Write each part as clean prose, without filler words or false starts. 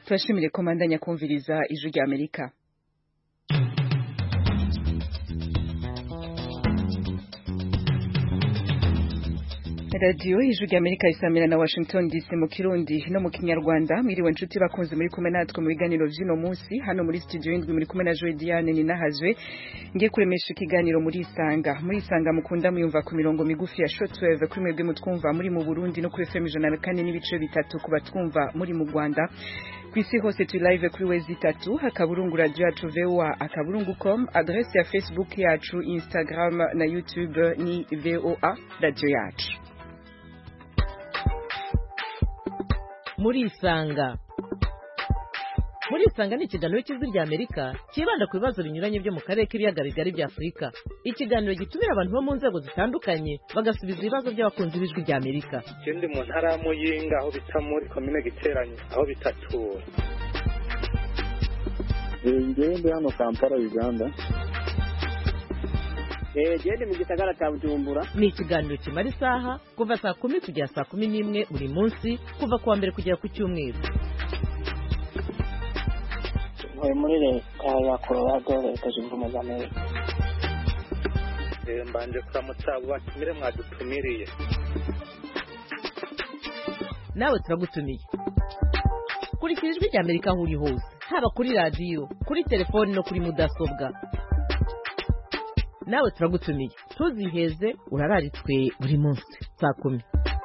Turashimire komandanya kumviriza ijwi rya Amerika. Radio ijwi rya Amerika isamira na Washington DC mu Kirundi no mu Kinyarwanda. Mwiriwe nshuti bakunze muri kumwe natwe mu biganiro vy'ino munsi hano muri studio indwi muri kumwe na Joy Diane ni nahazwe ngiye kuremesha ikiganiro muri Isanga mukunda muyumva ku mirongo migufi ya shortwave kuri mwebwe mutwumva muri mu Burundi no kuri FM 104 n'ibice bitatu ku batwumva muri mu Rwanda. Kwisi hose tu live kuri wezi 3 akaburungu radio yacu VOA akaburungu.com, adresse ya Facebook yacu, Instagram na YouTube ni VOA radio yacu. Muri Isanga ni ikiganiro cy'ijwi rya Amerika kibanda ku bibazo binyuranye byo mu karere k'ibiyaga bigari bya Afurika. Ikiganiro gitumira abantu bo mu nzego zitandukanye bagasubiza ibibazo by'abakunzi b'ijwi rya Amerika. Ikindi mu ntara ya Muyinga aho bita muri commune Giteranyi aho bitatura. Ngende hano Kampala Uganda. Jende mu gisagara cya Bujumbura. Ni ikiganiro kimara isaha kuva saa 10 kugera saa 11 buri munsi kuva kuwa mbere kugera ku cyumweru. Muri leta ya Colorado leta zunze ubumwe za Amerika. Mbanje kuramutsa abo batumire mwadutumiriye. Nawe turagutumiye. Kurikira ijwi rya Amerika aho uri hose, haba kuri radio, kuri telefone no kuri mudasobwa. Nawe turagutumiye. Tuziheze urararitswe buri munsi saa 10.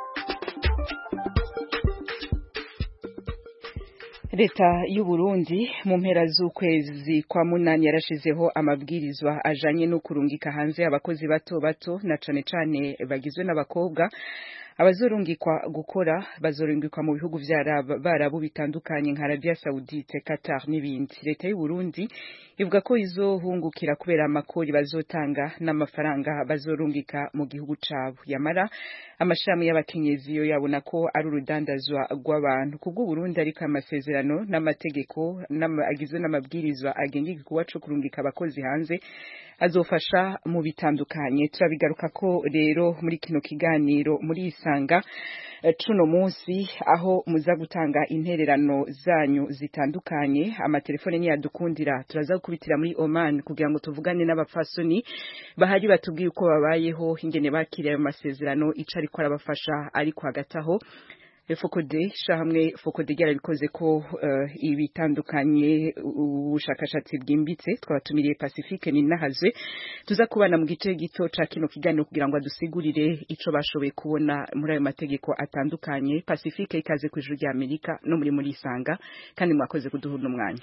Leta y'u Burundi mu mpera z'ukwezi kwa munani yarashizeho amabwirizwa ajanye no kurungika hanze abakozi bato na cane bagizwe n'abakobwa. Abazorungikwa gukora bazorungikwa mu bihugu vy'Abarabu bitandukanye nka Arabia Saudite, Qatar n'ibindi. Leta y'u Burundi ivuga ko izohungukira kubera amakori bazotanga n'amafaranga bazorungika mu gihugu cabo. Yamara amashami y'abakenyezi yo yabona ko ari urudandazwa rw'abantu. Kubwo Burundi ariko amasezerano n'amategeko agizwe n'amabwirizwa agenga igikorwa co kurungika abakozi hanze azofasha mu bitandukanye. Turabigaruka ko rero muri kino kiganiro muri Isanga cuno munsi aho muza gutanga intererano zanyu zitandukanye. Amatelefone ni yadukundira turaza gukubitira muri Oman kugira ngo tuvugane n'abafasoni bahari batubwiye uko babayeho ingene bakiriye ayo masezerano ico ariko arabafasha ariko hagataho Fokode shahamwe Fokode yarabikoze ko ibitandukanye ubushakashatsi bwimbitse twabatumiriye Pacifique ni nahazwe tuza kubana mu gice gito ca kino kiganiro kugira ngo adusigurire ico bashoboye kubona muri ayo mategeko atandukanye. Pacifique ikaze ku ijuru rya Amerika no muri Isanga kandi mwakoze kuduhura umwanya.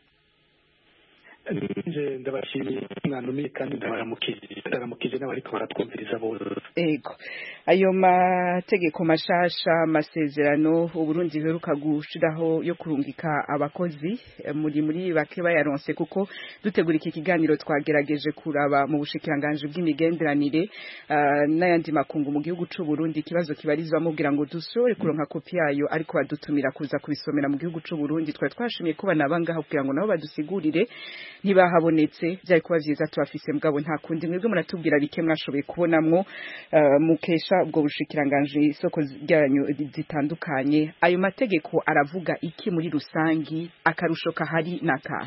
Nje ndabashimiye mwandumiye kandi ndabaramukije n'abariko baratwumviriza bose. Ego ayo mategeko mashasha amasezerano Uburundi heruka gushiraho yo kurungika abakozi muri bake bayaronse kuko dutegura iki kiganiro twagerageje kuraba mu bushikiranganje bw'imigenderanire n'ayandi makungu mu gihugu c'u Burundi ikibazo kibarizwa mubwira ngo dusore kuronka kopi yayo ariko badutumira kuza kubisomera mu gihugu c'u Burundi. Twashimiye ko banabanga kugira ngo nabo badusigurire ntibahabonetse byari kuba vyiza tubafise mugabo nta kundi mwebwe muratubwira bike mwashoboye kubonamwo mukesha ubwo bushikiranganje isoko ryanyu zitandukanye. Ayo mategeko aravuga iki muri rusangi akarusho kahari nakahe?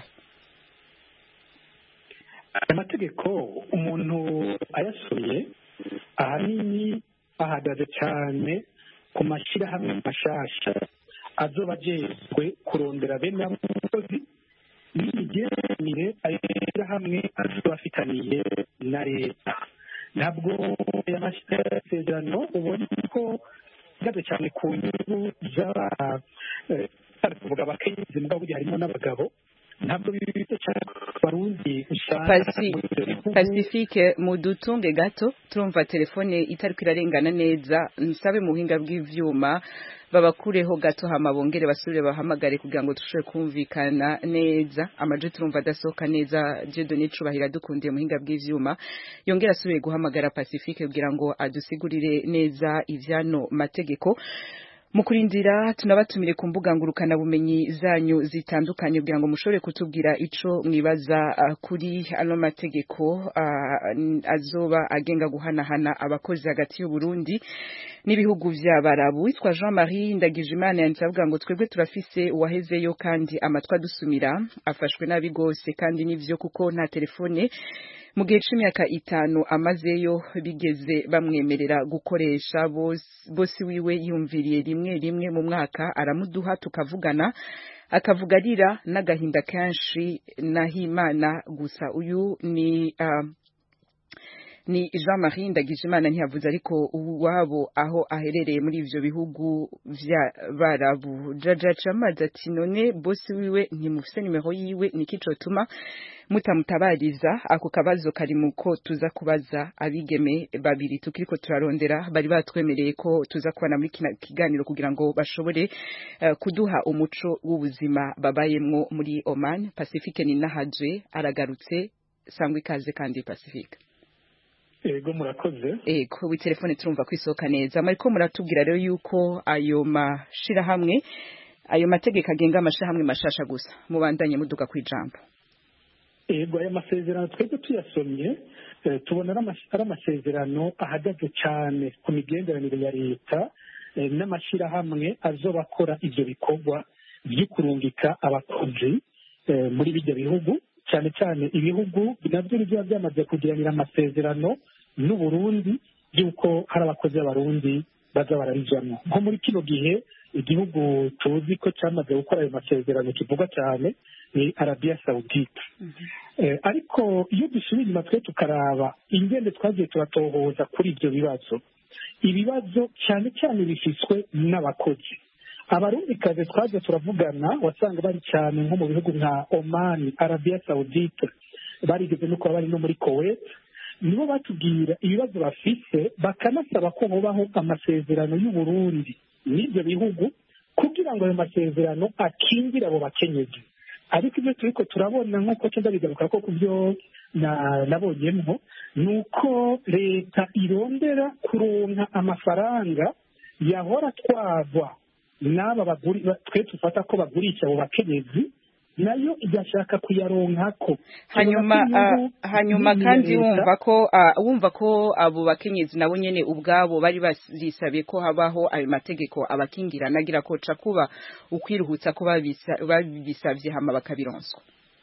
Amategeko umuntu ayasuye ahanini ahagaze cyane ku mashirahamwe mashasha azoba ajejwe kurondera bene abakozi n'imigenderanire hamwe azobafitaniye na leta. Ntabwo y'amasezerano ubona ko gaze cyane ku nyungu z'abavuga abakenyezi mugabo burya harimo n'abagabo. Ntabwo bibite cyane Barundi Pacifique mudutunge gato turumva telefone itariko irarengana neza. Nsabe mu buhinga bw'ivyuma babakureho gato hama bongere basubire bahamagare kugira ngo dushobore kumvikana neza. Amaje turumva adasohoka neza. Jedone Cubahira dukundiye mu buhinga bw'ivyuma yongera asubire guhamagara Pacifique kugira ngo adusigurire neza ivyano mategeko. mu kurindira tunabatumire ku mbuga ngurukana bumenyi zanyu zitandukanye kugira ngo mushobore kutubwira ico mwibaza kuri ano mategeko azoba agenga guhanahana abakozi hagati y'u Burundi n'ibihugu vy'Abarabu. Witwa Jean-Marie Ndagijimana yanzavuga ngo twebwe turafise uwahezeyo kandi amatwa dusumira afashwe nabi gose kandi nivyo kuko nta telefone mu gihe c'imyaka 5 amazeyo bigeze bamwemerera gukoresha bosi wiwe yumviriye rimwe mu mwaka aramuduha tukavugana akavugarira n'agahinda kenshi nahimana gusa. Uyu ni Jean-Marie Ndagijimana ntiyavuze ariko uwabo aho aherereye muri ivyo bihugu vy'Abarabu. Jaja Chamazi ati none bosi wiwe ntimufise nimero yiwe nikicotuma mutamutabariza ako kabazo kari muko tuza kubaza abigeme babiri tukiriko turarondera bari batwemereye ko tuza kubana muri kiganiro kugira ngo bashobore kuduha umuco w'ubuzima babayemwo muri Oman. Pacifique Ninahaje aragarutse, sangwa ikaze kandi Pacifique. Ego murakoze. Ego telefone turumva kwisoka neza. Mariko muratubwira rero yuko ayo mashirahamwe ayo mategeko agenga amashirahamwe mashasha gusa mubandanye muduga kwijambo. Ego aya masezerano twebwe tuyasomye tubona ari amasezerano ahagaze cyane ku migenderanire ya leta n'amashirahamwe azobakora ivyo bikorwa by'ukurungika abakozi muri bijya bihugu, cyane cyane ibihugu navyo biba byamaze kugiranira amasezerano n'u Burundi y'uko hari abakozi b'abarundi baza bararijamwo. Nko muri kino gihe igihugu tuzi ko cyamaze gukora ayo masezerano kivuga cyane ni Arabia Saudite. Ariko iyo dusubiye inyuma twe tukaraba ingende twagiye turatohoza kuri ibyo ibibazo cyane cyane bifiswe n'abakozi. Abarundikazi twaje turavugana wasanga bari cyane nko mu bihugu nka Oman, Arabia Saudite, barigeze no kuba bari no muri Kuwait, nibo batubwira ibibazo bafise bakanasaba ko bubaho amasezerano y'u Burundi n'ibyo bihugu kugira ngo ayo masezerano akingira abo bakenyezi. Ariko ibyo turiko turabona nk'uko cyenda bigaruka ko kubyo nabonyemwo nuko leta irondera kuronka amafaranga yahora twagwa n'aba baguri twe tufata ko bagurisha abo bakenyezi nayo igashaka kuyaronkako. Hanyuma kandi wumva ko abo bakenyezi nabo nyene ubwabo bari basabye ko habaho ayo mategeko abakingira nagira ko ca kuba ukwiruhutsa ko babisavye hama bakabironswa.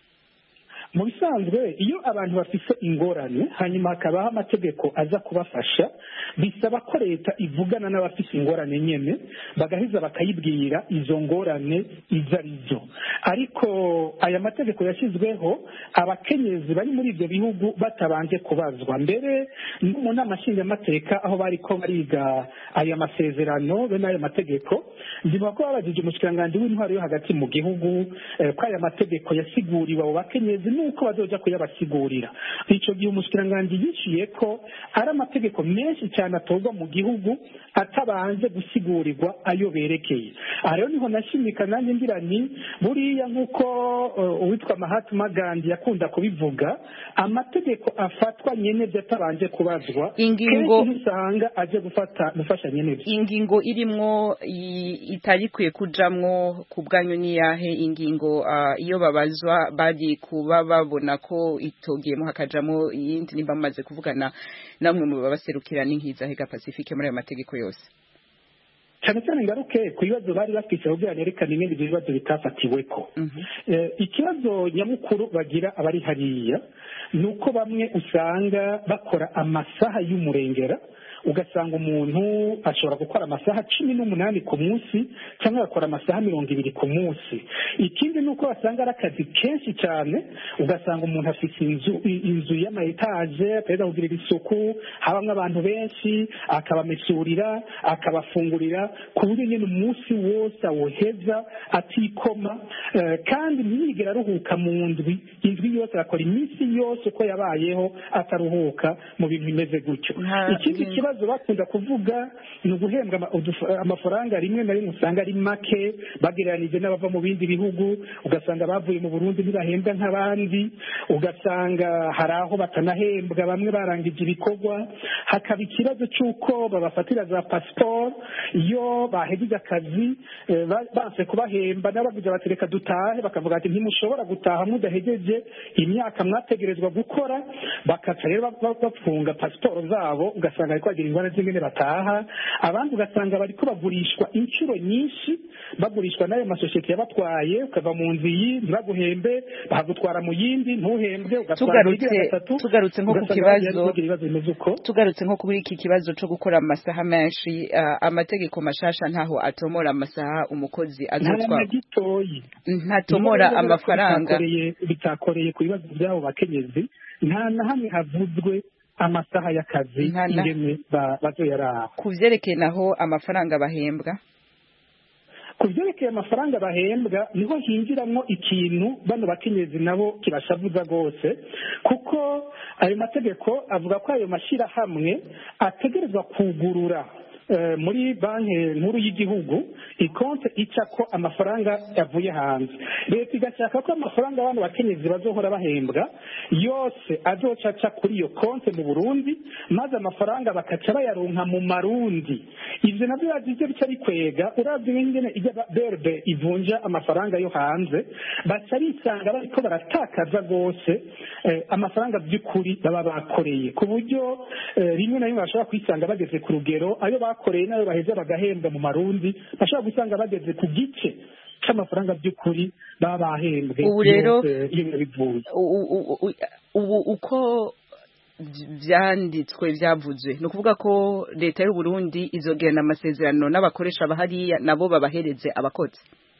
Mu bisanzwe iyo abantu bafise ingorane hanyuma hakabaho amategeko aza kubafasha, bisaba ko leta ivugana n'abafise ingorane nyene bagaheza bakayibwira izo ngorane izo arizo. Ariko aya mategeko yashyizweho abakenyezi bari muri ibyo bihugu batabanje kubazwa. Mbere mu nama nshingamateka aho bariko bariga aya masezerano be n'ayo mategeko, ndibuka ko babajije umushikiranganji w'intwaro yo hagati mu gihugu ko aya mategeko yasiguriwe abo bakenyezi nuko bazoja kuyabasigurira. Ico gihe umushikiranganji yishiye ko ari amategeko menshi cyane atorwa mu gihugu atabanje gusigurirwa ayo berekeye. Rero niho nashimika nanjye ngira ni buriya nk'uko uwitwa Mahatma Gandhi yakunda kubivuga, amategeko afatwa nyene byatabanje kubazwa ingingo usanga aje gufasha nyene. Ingingo irimwo itarikwiye kujamwo ku bwanyu ni yahe ingingo iyo babazwa bari kuba babona ko itogiyemo hakajamo yindi nimba mumaze kuvugana namwe mu babaserukira n'inkiza hega Pacifique muri ayo mategeko yose? Cyane cyane ngaruke ku bibazo bari bafise kugira nerekane ibindi bibazo bitafatiweko. Ikibazo nyamukuru bagira abari hariya nuko bamwe usanga bakora amasaha y'umurengera, ugasanga umuntu ashobora gukora amasaha 18 ku munsi cyangwa akora amasaha 20 ku munsi. Ikindi nuko basanga ari akazi kenshi cyane, ugasanga umuntu afite inzu y'amaetaje apeza kugira isuku, habamwe abantu benshi, akabamesurira, akabafungurira ku buryo nyine umunsi wose awoheza atikoma, kandi ntiyigera aruhuka mu indwi yose, akora iminsi yose uko yabayeho ataruhuka mu bintu bimeze gutyo. Ikindi kibazo ikibazo bakunda kuvuga ni uguhembwa amafaranga rimwe na rimwe usanga ari make bagereranije n'abava mu bindi bihugu, ugasanga bavuye mu Burundi ntibahembwa nk'abandi, ugasanga hari aho batanahembwa bamwe barangije ibikorwa, hakaba ikibazo cy'uko babafatira za pasiporo iyo bahejeje akazi banse kubahemba n'abavuga bati reka dutahe, bakavuga ati ntimushobora gutaha mudahejeje imyaka mwategerezwa gukora, bakaca rero bafunga pasiporo zabo, ugasanga ariko bagira ingorane z'ingene bataha. Abandi ugasanga bariko bagurishwa inshuro nyinshi, bagurishwa n'ayo masosiyete yabatwaye, ukava mu nzu iyi ntibaguhembe, bahagutwara mu yindi ntuhembwe, tugarutse nko ku kibazo tugarutse nko kuri iki kibazo cyo gukora amasaha menshi, amategeko mashasha ntaho atomora amasaha umukozi azotwara, ntatomora amafaranga bitakoreye ku bibazo byabo bakenyezi, nta na hamwe havuzwe amasaha y'akazi ingene bazoyaraba. Ku vyerekeye naho amafaranga bahembwa, ku byerekeye amafaranga bahembwa niho hinjiramwo ikintu bano bakenyezi nabo kirashavuza rwose, kuko ayo mategeko avuga ko ayo mashyirahamwe ategerezwa kugurura muri banki nkuru y'igihugu ikonte ica ko amafaranga yavuye hanze. Leta igashaka ko amafaranga abantu bakenyezi bazohora bahembwa yose azoca aca kuri iyo konte mu Burundi, maze amafaranga bakaca bayaronka mu marundi. Ivyo navyo yaje bica bikwega, uravye ingene ijya berbe ivunja amafaranga yo hanze, baca bisanga bariko baratakaza rwose amafaranga by'ukuri baba bakoreye, ku buryo rimwe na rimwe bashobora kwisanga bageze ku rugero ayo bakoreye nayo baheza bagahembwa mu marundi, bashobora gusanga bageze ku gice cy'amafaranga by'ukuri baba bahembwe. Ubu rero ubu uko vyanditswe vyavuzwe ni ukuvuga ko leta y'u Burundi izogirana amasezerano n'abakoresha bahariya nabo babahereze abakozi.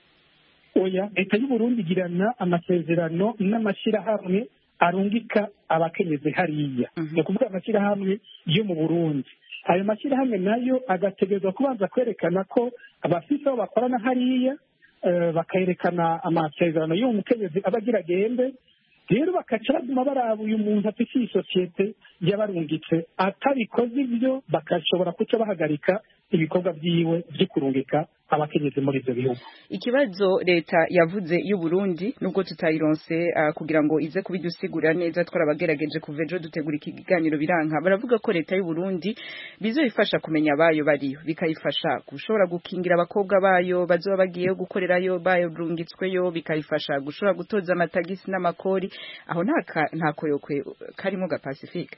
Oya, leta y'u Burundi igirana amasezerano n'amashyirahamwe arungika abakenyezi hariya, ni ukuvuga amashyirahamwe yo mu Burundi. Ayo mashyirahamwe nayo agategerezwa kubanza kwerekana ko abafise aho bakorana hariya, bakayerekana amasezerano y'uwo mukenyezi aba agira agende, rero bakaca baguma baraba uyu muntu afite iyi sosiyete yabarungitse, atabikoze ibyo bakashobora kuca bahagarika ibikorwa byiwe byo kurungika abakenyezi muri ibyo bihugu. Ikibazo leta yavuze y'u Burundi nubwo tutayironse kugira ngo ize kubidusigurira neza, twarabagerageje kuva ejo dutegura ikiganiro biranka, baravuga ko leta y'u Burundi bizoyifasha kumenya abayo bariyo, bikayifasha gushobora gukingira abakobwa bayo bazoba bagiye gukorerayo barungitsweyo, bikayifasha gushobora gutoza amatagisi n'amakori. Aho nta koyokwe karimo ga Pacifique.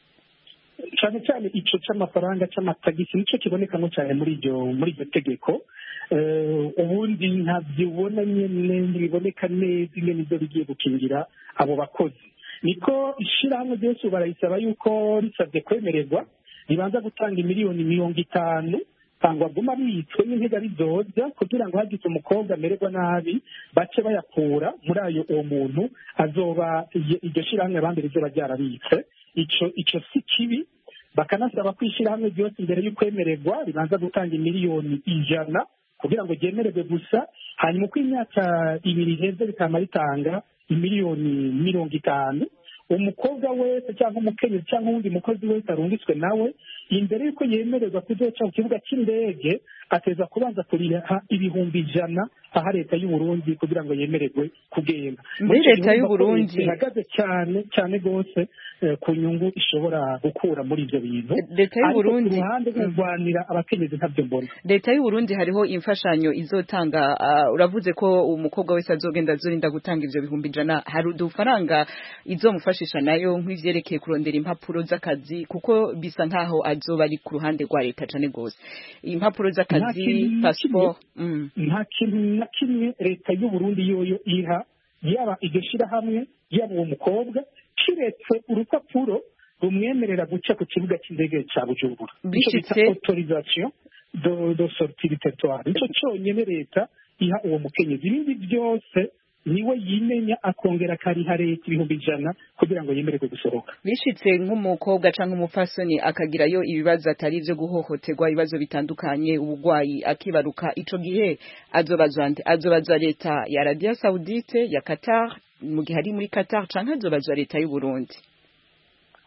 Cyane cyane ico c'amafaranga c'amatagisi nico kibonekamo cyane muri iryo tegeko. Ubundi ntabyibona nyene ntibiboneka neza ingene ivyo bigiye gukingira abo bakozi. Niko ishirahamwe ryose barayisaba yuko risabye kwemererwa ribanza gutanga miliyoni 50 cyangwa guma bitswe n'intega bizoza kugira ngo hagize umukobwa amererwa nabi bace bayakura muri ayo uwo muntu azoba iryo shirahamwe abandi rizoba ryarabitse. Ico si kibi, bakanasaba kwishira hamwe byose imbere y'ukwemererwa ribanza gutanga miliyoni 100 kugira ngo ryemererwe gusa, hanyuma uko imyaka 2 heze bikama ritanga miliyoni 50. Umukobwa wese cyangwa umukenyezi cyangwa undi mukozi wese arungitswe nawe imbere yuko yemererwa kuzoca ku kibuga cy'indege ateza kubanza kuriha ibihumbi 100 aha leta y'u Burundi kugira ngo yemererwe kugenda. Muri leta y'u Burundi ihagaze cyane gose ku nyungu ishobora gukura muri ibyo bintu. Leta y'u Burundi ruhande rwanira abakenyezi ntabyo mbona. Leta y'u Burundi hariho imfashanyo izotanga, uravuze ko umukobwa wese azogenda azorinda gutanga ivyo bihumbi 100, hari udufaranga izomufashisha nayo nk'ivyerekeye kurondera impapuro z'akazi, kuko bisa nkaho azoba ari ku ruhande rwa leta cyane gose. Impapuro z'akazi, passport, nta kintu na kimwe leta y'u Burundi yoyo iha yaba igashira hamwe yaba uwo mukobwa kiretse urupapuro rumwemerera guca ku kibuga cy'indege cya Bujumbura, bishitse autorisation de sortie du territoire. Nico cyonyine leta iha uwo mukenyezi, ibindi byose niwe yimenya akongera kariha leta ibihumbi 100 kugira ngo yemererwe gusohoka. Bishitse nk'umukobwa canke umupfasoni akagirayo ibibazo atari ivyo guhohoterwa, ibibazo bitandukanye, ubugwayi, akibaruka, ico gihe azobazwa leta ya Arabia Saudite, ya Qatar mu gihe ari muri Qatar, canke azobazwa leta y'u Burundi?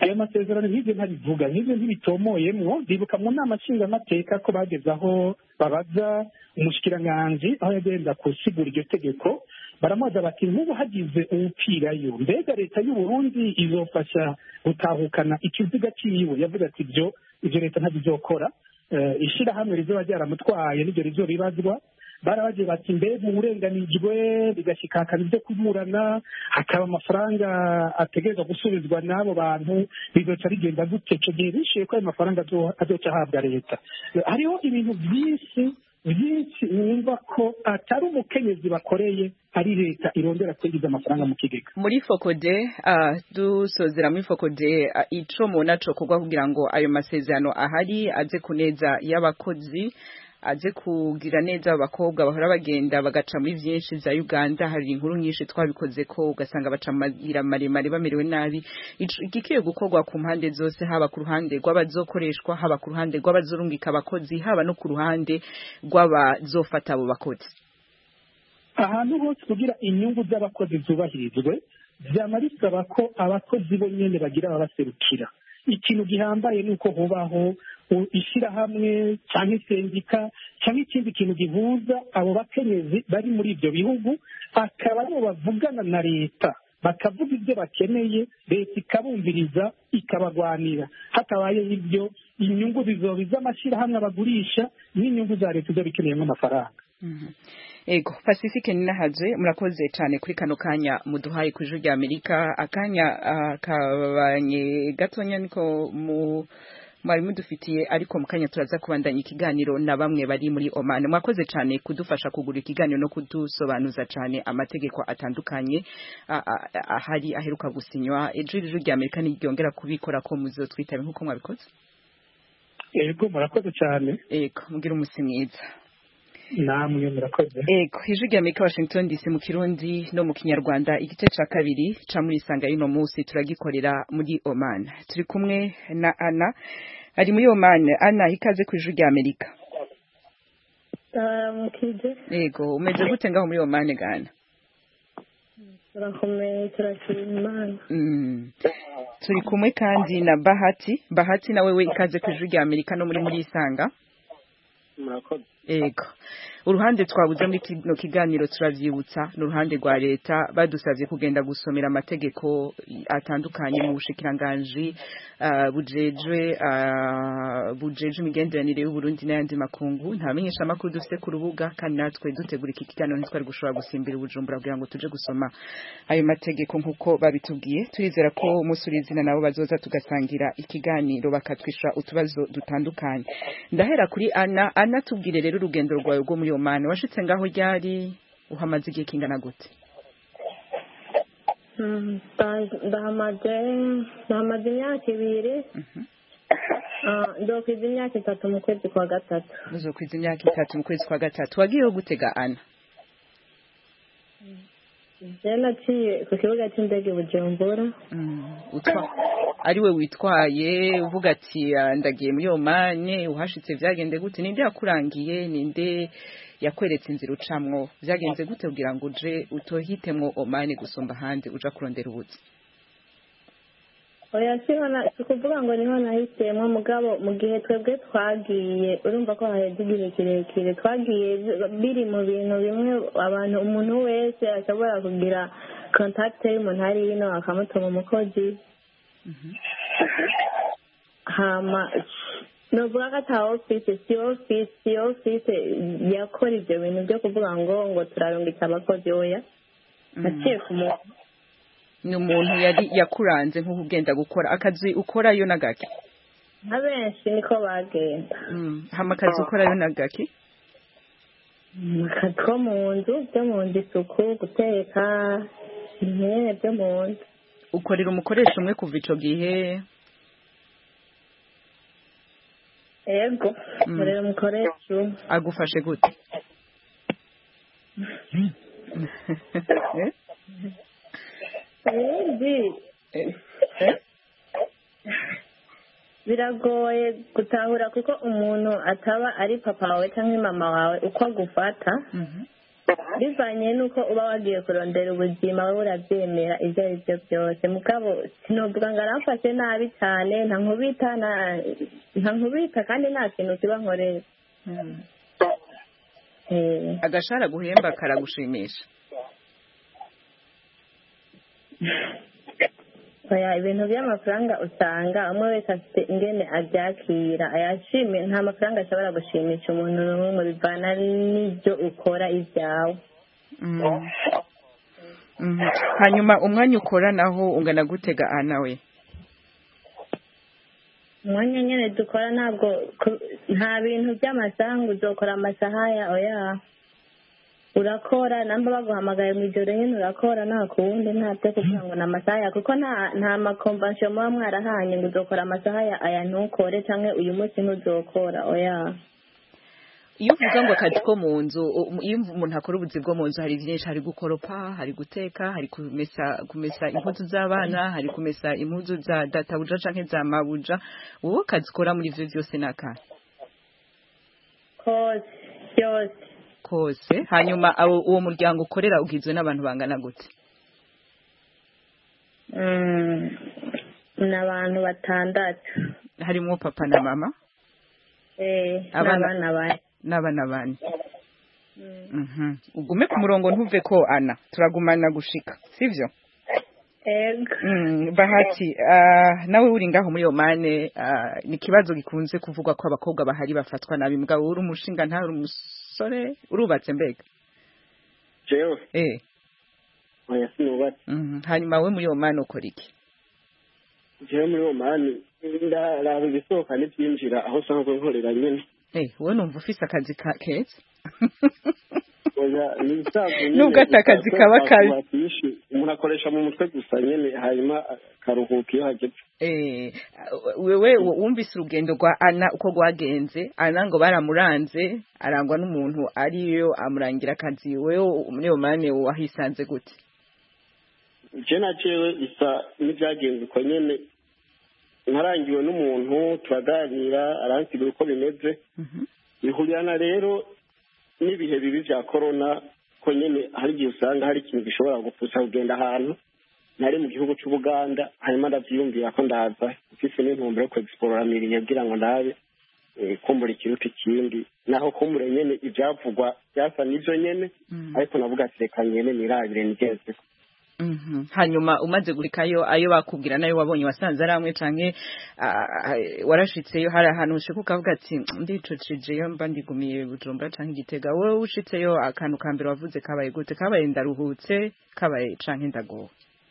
ayo masezerano nk'ibyo ntabivuga, nk'ibyo ntibitomoyemwo. ndibuka mu nama nshingamateka ko bageze aho babaza umushikiranganji aho yagenda gusigura iryo tegeko, baramubaza bati nk'ubu hagize uwupfirayo, mbega leta y'u Burundi izofasha gutahukana ikiziga ciwe? yavuze ati ibyo leta ntabizokora, ishirahamwe rizoba ryaramutwaye niryo rizobibazwa. barabagiye bati mbega uburenganijwe bigashikakana ibyo kuburana, hakaba amafaranga ategerezwa gusubizwa n'abo bantu, bizoca bigenda gute? icyo gihe bishyuye ko ayo mafaranga azoca ahabwa leta. hariho ibintu byinshi wumva ko atari umukenyezi bakoreye, ari leta irondera kwinjiza amafaranga mu kigega. Muri Fokode dusozera muri Fokode ico munaco kugwa kugira ngo ayo masezerano ahari aze kuneza y'abakozi, aze kugira neza abakobwa bahora bagenda bagaca muri vyinshi za Uganda. Hari inkuru nyinshi twabikoze ko ugasanga baca maremare bamerewe nabi. Igikiye gukorwa ku mpande zose, haba ku ruhande rw'abazokoreshwa, haba ku ruhande rw'abazorungika abakozi, haba no ku ruhande rw'abazofata abo bakozi. Ahantu hose kugira inyungu z'abakozi zubahirizwe, vyama bisaba ko abakozi bo nyene bagira ababaserukira. Ikintu gihambaye nuko hubaho ishirahamwe cyangwa sendika cyangwa ikindi kintu gihuza abo bakenyezi bari muri ibyo bihugu, akaba aribo bavugana na leta, bakavuga ibyo bakeneye, leta ikabumviriza ikabagwanira. hatabaye ibyo, inyungu zizoba iz'amashyirahamwe abagurisha n'inyungu za leta izo bikeneyemo amafaranga. Ego Pacifique Ninahaje, murakoze cyane kuri kano kanya muduhaye ku Ijwi rya Amerika. Akanya kabanye gatonya niko mwari mudufitiye, ariko mu kanya turaza kubandanya ikiganiro na bamwe bari muri Oman. Mwakoze cyane kudufasha kugura ikiganiro no kudusobanuza cyane amategeko atandukanye ahari aheruka gusinywa. Ijwi rya Amerika n'iryongera kubikora ko muzotwitabe nkuko mwabikoze. Ego murakoze cyane. Ego mugira umusi mwiza. Namwe murakoze. Ego Ijwi rya Amerika, Washington DC, mu Kirundi no mu Kinyarwanda. Igice ca kabiri ca muri sanga y'ino munsi turagikorera muri Oman. Turi kumwe na Ana ari muri Oman. Ana, ikaze ku Ijwi rya Amerika. Mukije. Ego umeze gute ngaho muri Oman gana? Turakomeye, turashimana. Turi kumwe kandi na Bahati na wewe ikaze ku Ijwi rya Amerika no muri isanga. Murakoze. Ego uruhande twabuze muri kino kiganiro turavyibutsa n'uruhande rwa leta, badusavye kugenda gusomera amategeko atandukanye mu bushikiranganje bujejwe imigenderanire y'u Burundi n'ayandi makungu. Ntamenyesha amakuru dufite ku rubuga, kandi natwe dutegura iki kiganiro ntitwari gushobora gusimbira Bujumbura kugira ngo tuje gusoma ayo mategeko nkuko babitubwiye. Turizera ko umusurizina nabo bazoza tugasangira ikiganiro bakatwisha utubazo dutandukanye. Ndahera kuri Ana tubwire rero urugendo rwawe rwo muri Oman. Washitse ngaho ryari, uhamaze igihe kingana gute? Ndahamaze imyaka 2. Ndokwiza imyaka 3 mu kwezi kwa gatatu. Uzokwiza imyaka 3 mu kwezi kwa gatatu. Wagiyeho gutega Ana? Naciye ku kibuga cy'indege Bujumbura. Ariwe witwaye uvuga ati ndagiye muri Oman, uhashitse vyagende gute? Ninde yakurangiye? Ninde yakweretse inzira ucamwo? Vyagenze gute kugira ngo uje utohitemwo Oman gusumba handi uja kurondera ubuzi? Oya, kuvuga ngo niho nahitemwo, mugabo mu gihe twebwe twagiye, urumva ko haheze igihe kirekire, twagiye biri mu bintu bimwe abantu, umuntu wese ashobora kugira contact y'umuntu hari hino akamutuma umukozi. Hama novuga ko ata office si office yakora ibyo bintu byo kuvuga ngo turarungika abakozi. Oya, naciye ku muntu. Ni umuntu yari yakuranze nko kugenda gukora akazi ukorayo nagaki? Abenshi niko bagenda. Hama akazi ukorayo nagaki? Akazi ko mu nzu, byo mu nzu, isuku, guteka, ibintu byo mu nzu. Ukorera umukoresha umwe kuva ico gihe? Ego, ukorera umukoresha. Agufashe gute? Biragoye gutahura kuko umuntu ataba ari papa wawe cyangwa mama wawe uko agufata. bivanye n'uko uba wagiye kurondera ubuzima wowe urabyemera ibyo ari byo byose mugabo sinovuga ngo aramfashe nabi cyane ntankubita kandi nta kintu kiba nkorera agashara guhemba karagushimisha oya ibintu by'amafaranga usanga umwe wese afite ingene abyakira ayashimye nta mafaranga ashobora gushimisha umuntu n'umwe bivana n'ibyo ukora ibyawe hanyuma umwanya ukora naho ungana gutega nawe umwanya nyine dukora ntabwo nta bintu by'amasaha ngo uzokora amasaha ya oya urakora namba baguhamagaye mu ijoro nyine urakora nta kuwundi nta byo kuvuga ngo ni amasaha kuko nta makomvansiyo muba mwarahanye ngo uzokora amasaha aya ntukore cyangwa uyu munsi ntuzokora oya iyo uvuga ngo akazi ko mu nzu iyo umuntu akora ubuzi bwo mu nzu hari byinshi hari gukoropa hari guteka hari kumesa impuzu z'abana hari kumesa impuzu za databuja cyangwa za mabuja wowe akazi ukora muri ibyo byose ni akahe kose hanyuma uwo muryango ukorera ugizwe n'abantu bangana gute ni abantu 6 harimo papa na mama n'abana bane ugume ku murongo ntuve ko ana turagumana gushika sivyo Bahati nawe uri ngaho muri Omane ni kibazo gikunze kuvugwa ko abakobwa bahari bafatwa nabi mugabo uri umushinga nta uri umusore urubatse mbega jewe oya sinubatse hanyuma we muri Omane ukora iki jewe muri Omane ndaraba ibisohoka n'ibyinjira aho sanzwe nkorera nyene wowe numva ufise akazi keza nubwo atakazi kaba kabi umuntu akoresha mu mutwe gusa nyene hanyuma karuhuka iyo hageze wewe wumvise urugendo rwa Ana uko rwagenze Ana ngo baramuranze arangwa n'umuntu ariyo amurangira akazi wewe muri Omane wahisanze gute je nacewe isa n'ibyagenze uko nyene nkarangiwe n'umuntu turaganira aransigura uko bimeze bihurirana rero n'ibihe bibi bya corona ko nyene hari igihe usanga hari ikintu gishobora gupfusa kugenda ahantu nari mu gihugu cy'Ubuganda hanyuma ndavyiyumvira ko ndaza ufise n'intumbero yo kwexplora miriye kugira ngo ndabe kumbura ikiruta ikindi naho kumbure nyene ivyavugwa byasa n'ivyo nyene ariko navuga ati reka nyene nirabire nigeze hanyuma umaze gurikayo ayo bakubwira nayo wabonye wasanze aramwe canke warashitseyo hari ahantu ushika ukavuga ati ndicocejeyo mba ndigumiye Bujumbura canke Gitega wowe ushitseyo akantu kambere wavuze kabaye gute kabaye ndaruhutse kabaye canke ndagowe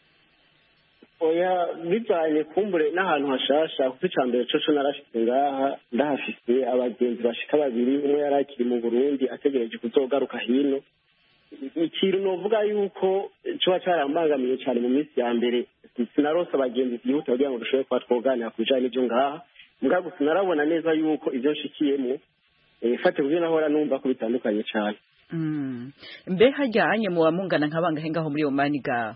oya bivanye kumbure n'ahantu hashasha kuko icambere coco narashitse ngaha ndahafise abagenzi bashika 2 umwe yarakiri mu Burundi ategereje kuzogaruka hino ikintu novuga yuko coba carambangamiye cyane mu minsi ya mbere sinarose abagenzi byihuta kugira ngo dushobore kuba twoganira ku bijanye n'ibyo ngaha mugabo sinarabona neza yuko ibyo nshikiyemo fate kugira nahora numva ko bitandukanye cyane mbe hajyanye mu bamungana nk'abangahe ngaho muri Omani ga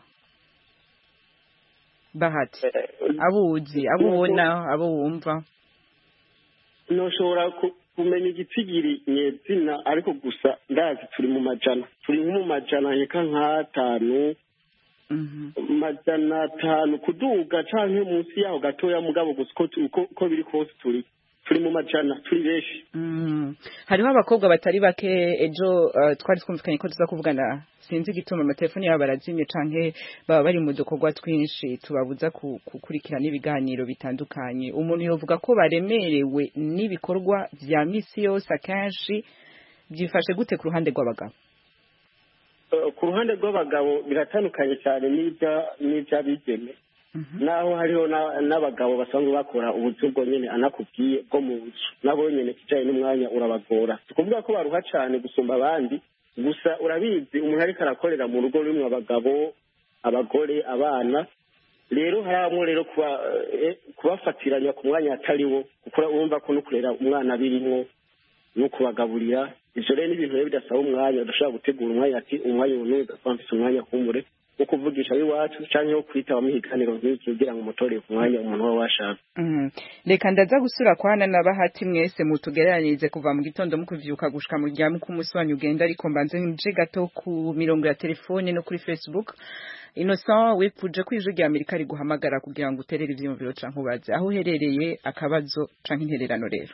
Bahati abuzi abubona abo wumva noshobora kumenya igitsigiri nyezina ariko gusa ndazi turi mu majana yeka nk'atanu majana 5 kuduga canke munsi yaho gatoya mugabo gusa ko biri kose turi mu majana turi beshi hariho abakobwa batari bake ejo twari twumvikanye ko tuza kuvugana sinzi gituma amatelefoni yabo barazimye canke baba bari mu dukorwa twinshi tubabuza kukurikirana ibiganiro bitandukanye umuntu yovuga ko baremerewe n'ibikorwa vya misi yose akenshi byifashe gute ku ruhande rw'abagabo ku ruhande rw'abagabo biratandukanye cyane n'iby'abigeme naho hariho n'abagabo basanzwe bakora ubuzi bwo nyene anakubwiye bwo mu nzu nabo nyene kijanye n'umwanya urabagora tukuvuga ko baruha cyane gusumba abandi gusa urabizi umuntu ariko arakorera mu rugo rumwe abagabo abagore abana rero haramwo rero kubafatiranya ku mwanya atariwo kuko urumva ko no kurera umwana birimwo no kubagaburira ivyo rero n'ibintu rero bidasaba umwanya dushobora gutegura umwanya ati umwanya unuza twamfise umwanya kumure wo kuvugisha iwacu cyangwa wo kwitaba mu higaniro nk'iki kugira ngo umutore ku mwanya umuntu waba washaka. Reka ndaza gusura kwana na Bahati mwese mutugereranyirize kuva mu gitondo mukuvyuka gushika mu rya mukumunsi wanyu ugenda, ariko mbanze nje gato ku mirongo ya telefone no kuri Facebook. Innocent wipfuje ko ijwi rya Amerika riguhamagara kugira ngo uterere ivyumviro canke ubaze aho uherereye akabazo canke intererano rero.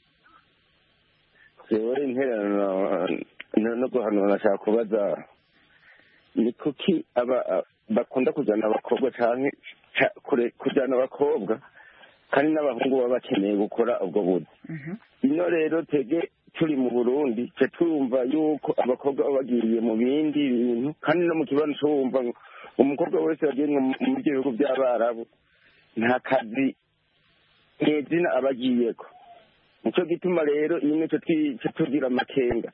Yewe intererano no guhanura nashaka kubaza ni kuki bakunda kujyana abakobwa cyane kujyana abakobwa kandi n'abahungu baba bakeneye gukora ubwo buzi. Ino rero tege turi mu Burundi twe twumva yuko abakobwa baba bagiye mu bindi bintu, kandi no mu kibanza twumva umukobwa wese yagiye mu bihugu by'Abarabu nta kazi n'izina abagiyeko. Nicyo gituma rero ino tugira amakenga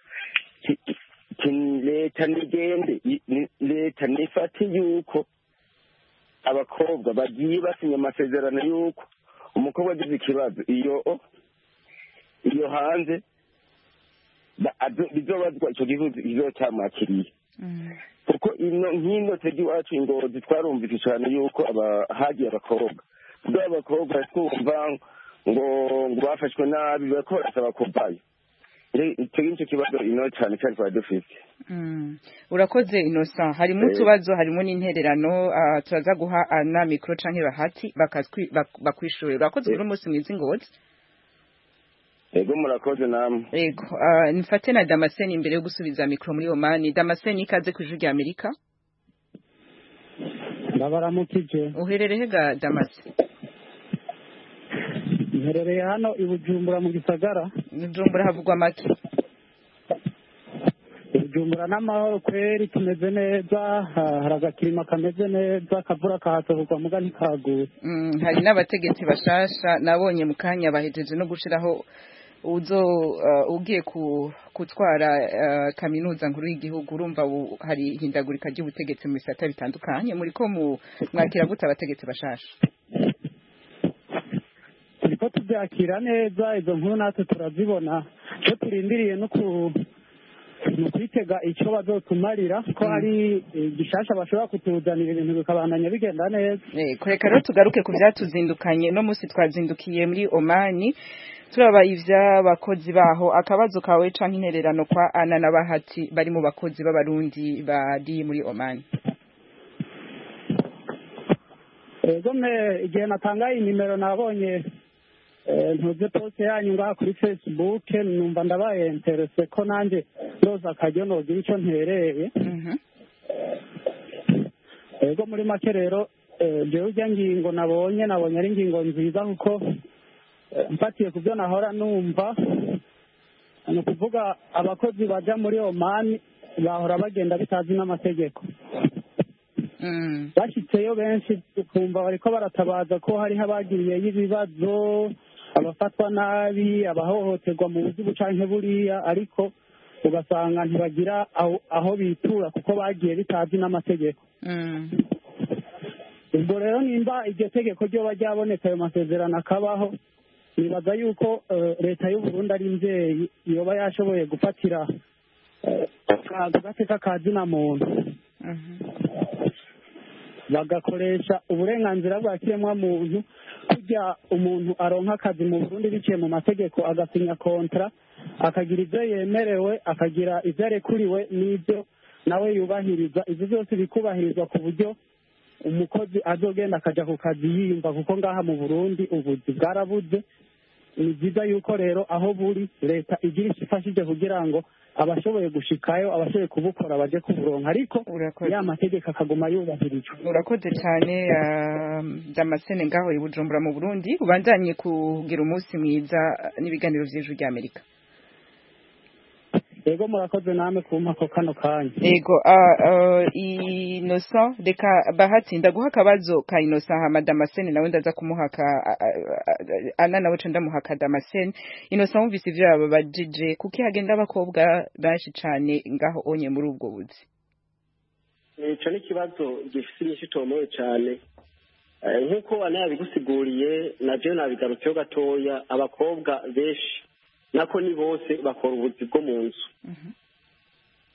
leta nigende, leta nifate yuko abakobwa bagiye basinya amasezerano yuko umukobwa agize ikibazo iyo hanze bizobazwa icyo gihugu izocyamwakiriye. kuko nk'ino tegi iwacu Ingozi twarumvise cyane yuko hagiye abakobwa ubwo abakobwa twumva ngo bafashwe nabi bariko barasaba kuvayo. Icyo kibazo ino cyane cyane twari dufite. Urakoze Innocent, harimo utubazo harimo n'intererano, turaza guha na mikro canke Bahati bakwishurira. Urakoze uri umunsi mwiza Ingozi. Ego murakoze namwe. Ego nifate na Damascene imbere yo gusubiza mikro muri Oman. Damascene ikaze ku ijwi rya Amerika. Ndabaramukije. Uherereye ga Damascene? Mherereye hano i Bujumbura mu gisagara. Bujumbura havugwa make. Bujumbura n'amahoro kweri tumeze neza, hari agakirima kameze neza, akavura kahatorwa muga ntikaguye. Hari n'abategetsi bashasha nabonye mu kanya bahejeje no gushiraho ugiye kutwara kaminuza nkuru y'igihugu. Urumva hari hindagurika ry'ubutegetsi mu bisata bitandukanye, muri ko mwakira gute abategetsi bashasha? Turiko tubyakira neza, izo nkuru natwe turazibona, cyo turindiriye no kwitega icyo bazotumarira ko hari gishasha bashobora kutuzanira ibintu bikabandanya bigenda neza. Reka rero tugaruke ku byatuzindukanye no munsi twazindukiye muri Omani turaba ivy'abakozi baho. Akabazo kawe canke intererano kwa Ana na Bahati bari mu bakozi b'abarundi bari muri Omani. Ego igihe natangaye inimero nabonye ntuze post yanyu ngaha kuri Facebook, numva ndabaye interese ko nanjye roza akaryo nogira icyo ntereye. Ego muri make rero jewe ujya ngingo nabonye ari ingingo nziza kuko mfatiye ku byo nahora numva, ni ukuvuga abakozi baja muri Oman bahora bagenda bitazi n'amategeko. Bashyitseyo benshi ukumva bariko baratabaza ko hariho abagiriyeyo ibibazo, abafatwa nabi, abahohoterwa mu buzi bucanke buriya, ariko ugasanga ntibagira aho bitura kuko bagiye bitazi n'amategeko. Ubwo rero nimba iryo tegeko ryoba ryaboneka ayo masezerano akabaho, nibaza yuko leta y'u Burundi ari imvyeyi yoba yashoboye gufatira agateka ka zina muntu, bagakoresha uburenganzira bwa kiremwamuntu kujya umuntu aronka akazi mu Burundi biciye mu mategeko, agasinya kontra, akagira ibyo yemerewe, akagira ibyo arekuriwe n'ibyo nawe yubahiriza. Ibyo byose bikubahirizwa ku buryo umukozi azogenda akaja ku kazi yiyumva, kuko ngaha mu Burundi ubuzi bwarabuze. Ni byiza yuko rero aho buri leta igira icyo ifashije kugira ngo abashoboye gushikayo, abashoboye kubukora baje kuburonka, ariko ya mategeko akaguma yubahirijwe. Urakoze cyane Damascene ngaho i Bujumbura mu Burundi. Ubandanye kugira umunsi mwiza n'ibiganiro vy'ijwi rya Amerika. Ego murakoze namwe kumpa ko kano kanya. Ego Innocent, reka Bahati ndaguha akabazo ka Innocent hama Damascene nawe ndaza kumuhaka Ana nawe ndamuhaka Damascene. Innocent wumvise ivyo babajije kuki hagenda abakobwa benshi cane ngaho onye muri ubwo buzi? Ico ni kibazo gifite inyishu itomoye cyane. Nkuko Ana yabigusiguriye na je nabigarutseho gatoya, abakobwa benshi nako ni bose bakora ubuzi bwo mu nzu.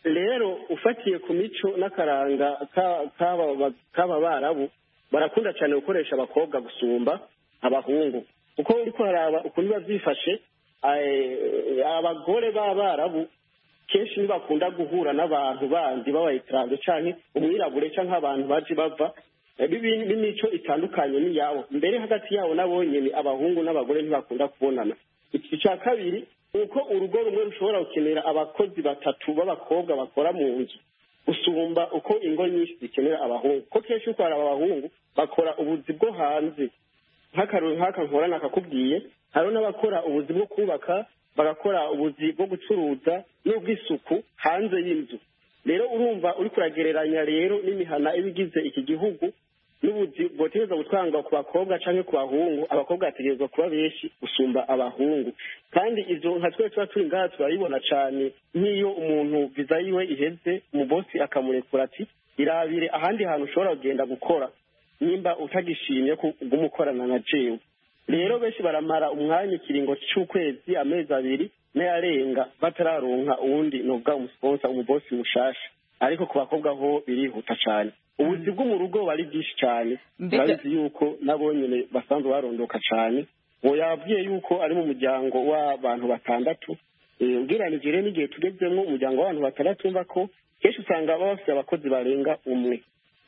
rero ufatiye ku mico n'akaranga k'aba barabu barakunda cyane gukoresha abakobwa gusumba abahungu kuko uriko haraba ukuntu biba byifashe abagore b'abarabu kenshi ntibakunda guhura n'abantu bandi b'abayitrange canke umwirabure canke abantu baje bava b'imico itandukanye n'iyabo mbere hagati yabo nabonyene abahungu n'abagore ntibakunda kubonana. Icya kabiri uko urugo rumwe rushobora gukenera abakozi batatu b'abakobwa bakora mu nzu gusumba uko ingo nyinshi zikenera abahungu ko kenshi uko hari abahungu bakora ubuzi bwo hanze nk'akarori nk'aka nkora nakakubwiye hariho n'abakora ubuzi bwo kubaka bagakora ubuzi bwo gucuruza n'ubw'isuku hanze y'inzu. Rero urumva uri kuragereranya rero n'imihana ibigize iki gihugu n'ubuzi bwotegerezwa gutwanga ku bakobwa canke ku bahungu abakobwa bategerezwa kuba benshi gusumba abahungu kandi izo nka twe tuba turi ngaha turabibona cane nk'iyo umuntu viza yiwe iheze umubosi akamurekura ati irabire ahandi hantu ushobora kugenda gukora nimba utagishimye kugumukorana na jewe. Rero benshi baramara umwanya ikiringo c'ukwezi amezi abiri n'ayarenga batararonka uwundi novuga umusponsa umubosi mushasha ariko ku bakobwa ho birihuta cane ubuzi bwo mu rugo bari bwinshi cyane urabizi yuko nabo nyene basanzwe barondoka cyane uwo yabwiye yuko ari mu muryango w'abantu batandatu ubwiranije rero n'igihe tugezemo umuryango w'abantu batandatu mva ko kenshi usanga baba bafite abakozi barenga umwe.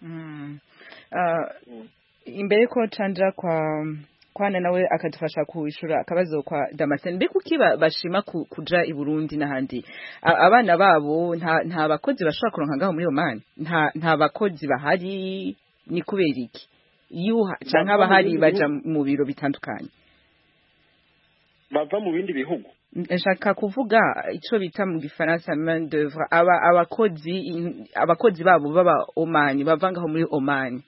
Imbere ko canja kwana nawe akadufasha kuishura akabazo kwa Damascene mbe kuki bashima kuja i Burundi n'ahandi abana babo nta bakozi bashobora kuronka ngaho muri Oman nta bakozi bahari ni kubera iki yuha canke abahari baja mu biro bitandukanye bava mu bindi bihugu. Nshaka kuvuga ico bita mu gifaransa main d'œuvre abakozi babo baba Oman bavangaho muri Oman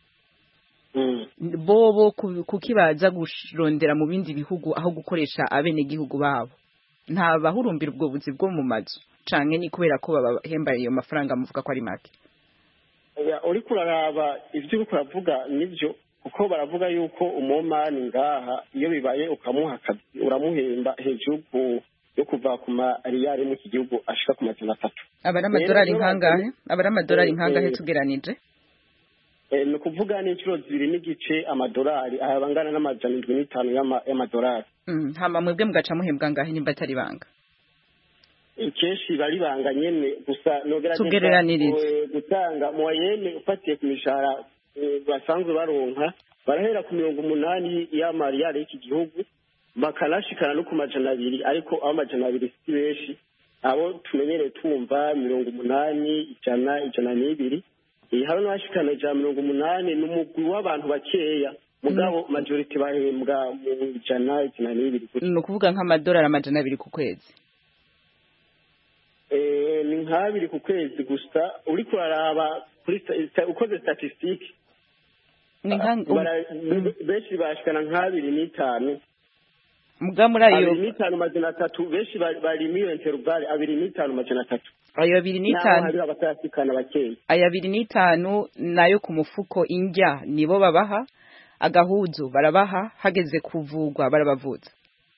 bobo kuki baza gurondera mu bindi bihugu aho gukoresha abene gihugu babo nta bahurumbira ubwo buzi bwo mu mazu canke ni kubera ko babahemba iyo mafaranga muvuga ko ari make. Uri kuraraba ivyo uri kuravuga nivyo kuko baravuga yuko umomani ngaha iyo bibaye ukamuha akazi uramuhemba hejuru yo kuva ku mariyari mu gihugu ashika ku majana 3 abari amadolari nkangahe tugeranije ni ukuvuga n'inshuro 2 n'igice amadolari ayabangana n'amajana 75 y'amadolari. Hama mwebwe mugaca muhembwa ngahe nimba atari banga kenshi bari banga nyene gusa tugereranirize gutanga moyenne ufatiye ku mishahara basanzwe baronka barahera ku 80 y'amariyari y'iki gihugu bakanashikana no ku majana 2 ariko amajana 2 si benshi abo tumenyereye tumva 80 ijana n'ibiri hari n'abashikana ja 80 n'umugwi w'abantu bakeya mugabo majority bahembwa mu ijana n'ibiri. Ni ukuvuga nk'amadolari amajana 2 ku kwezi ni nk'abiri ku kwezi gusa uri kuraraba kuri ukoze statistique benshi bashikana nk'abiri muga muri ayo 2.5 majana 3 benshi bari miliyoni interval 2.5 majana 3 ayo 2.5 hari abatakikana bakeya aya 2.5 nayo ku mufuko indya nibo babaha agahuzu barabaha hageze kuvugwa barabavuza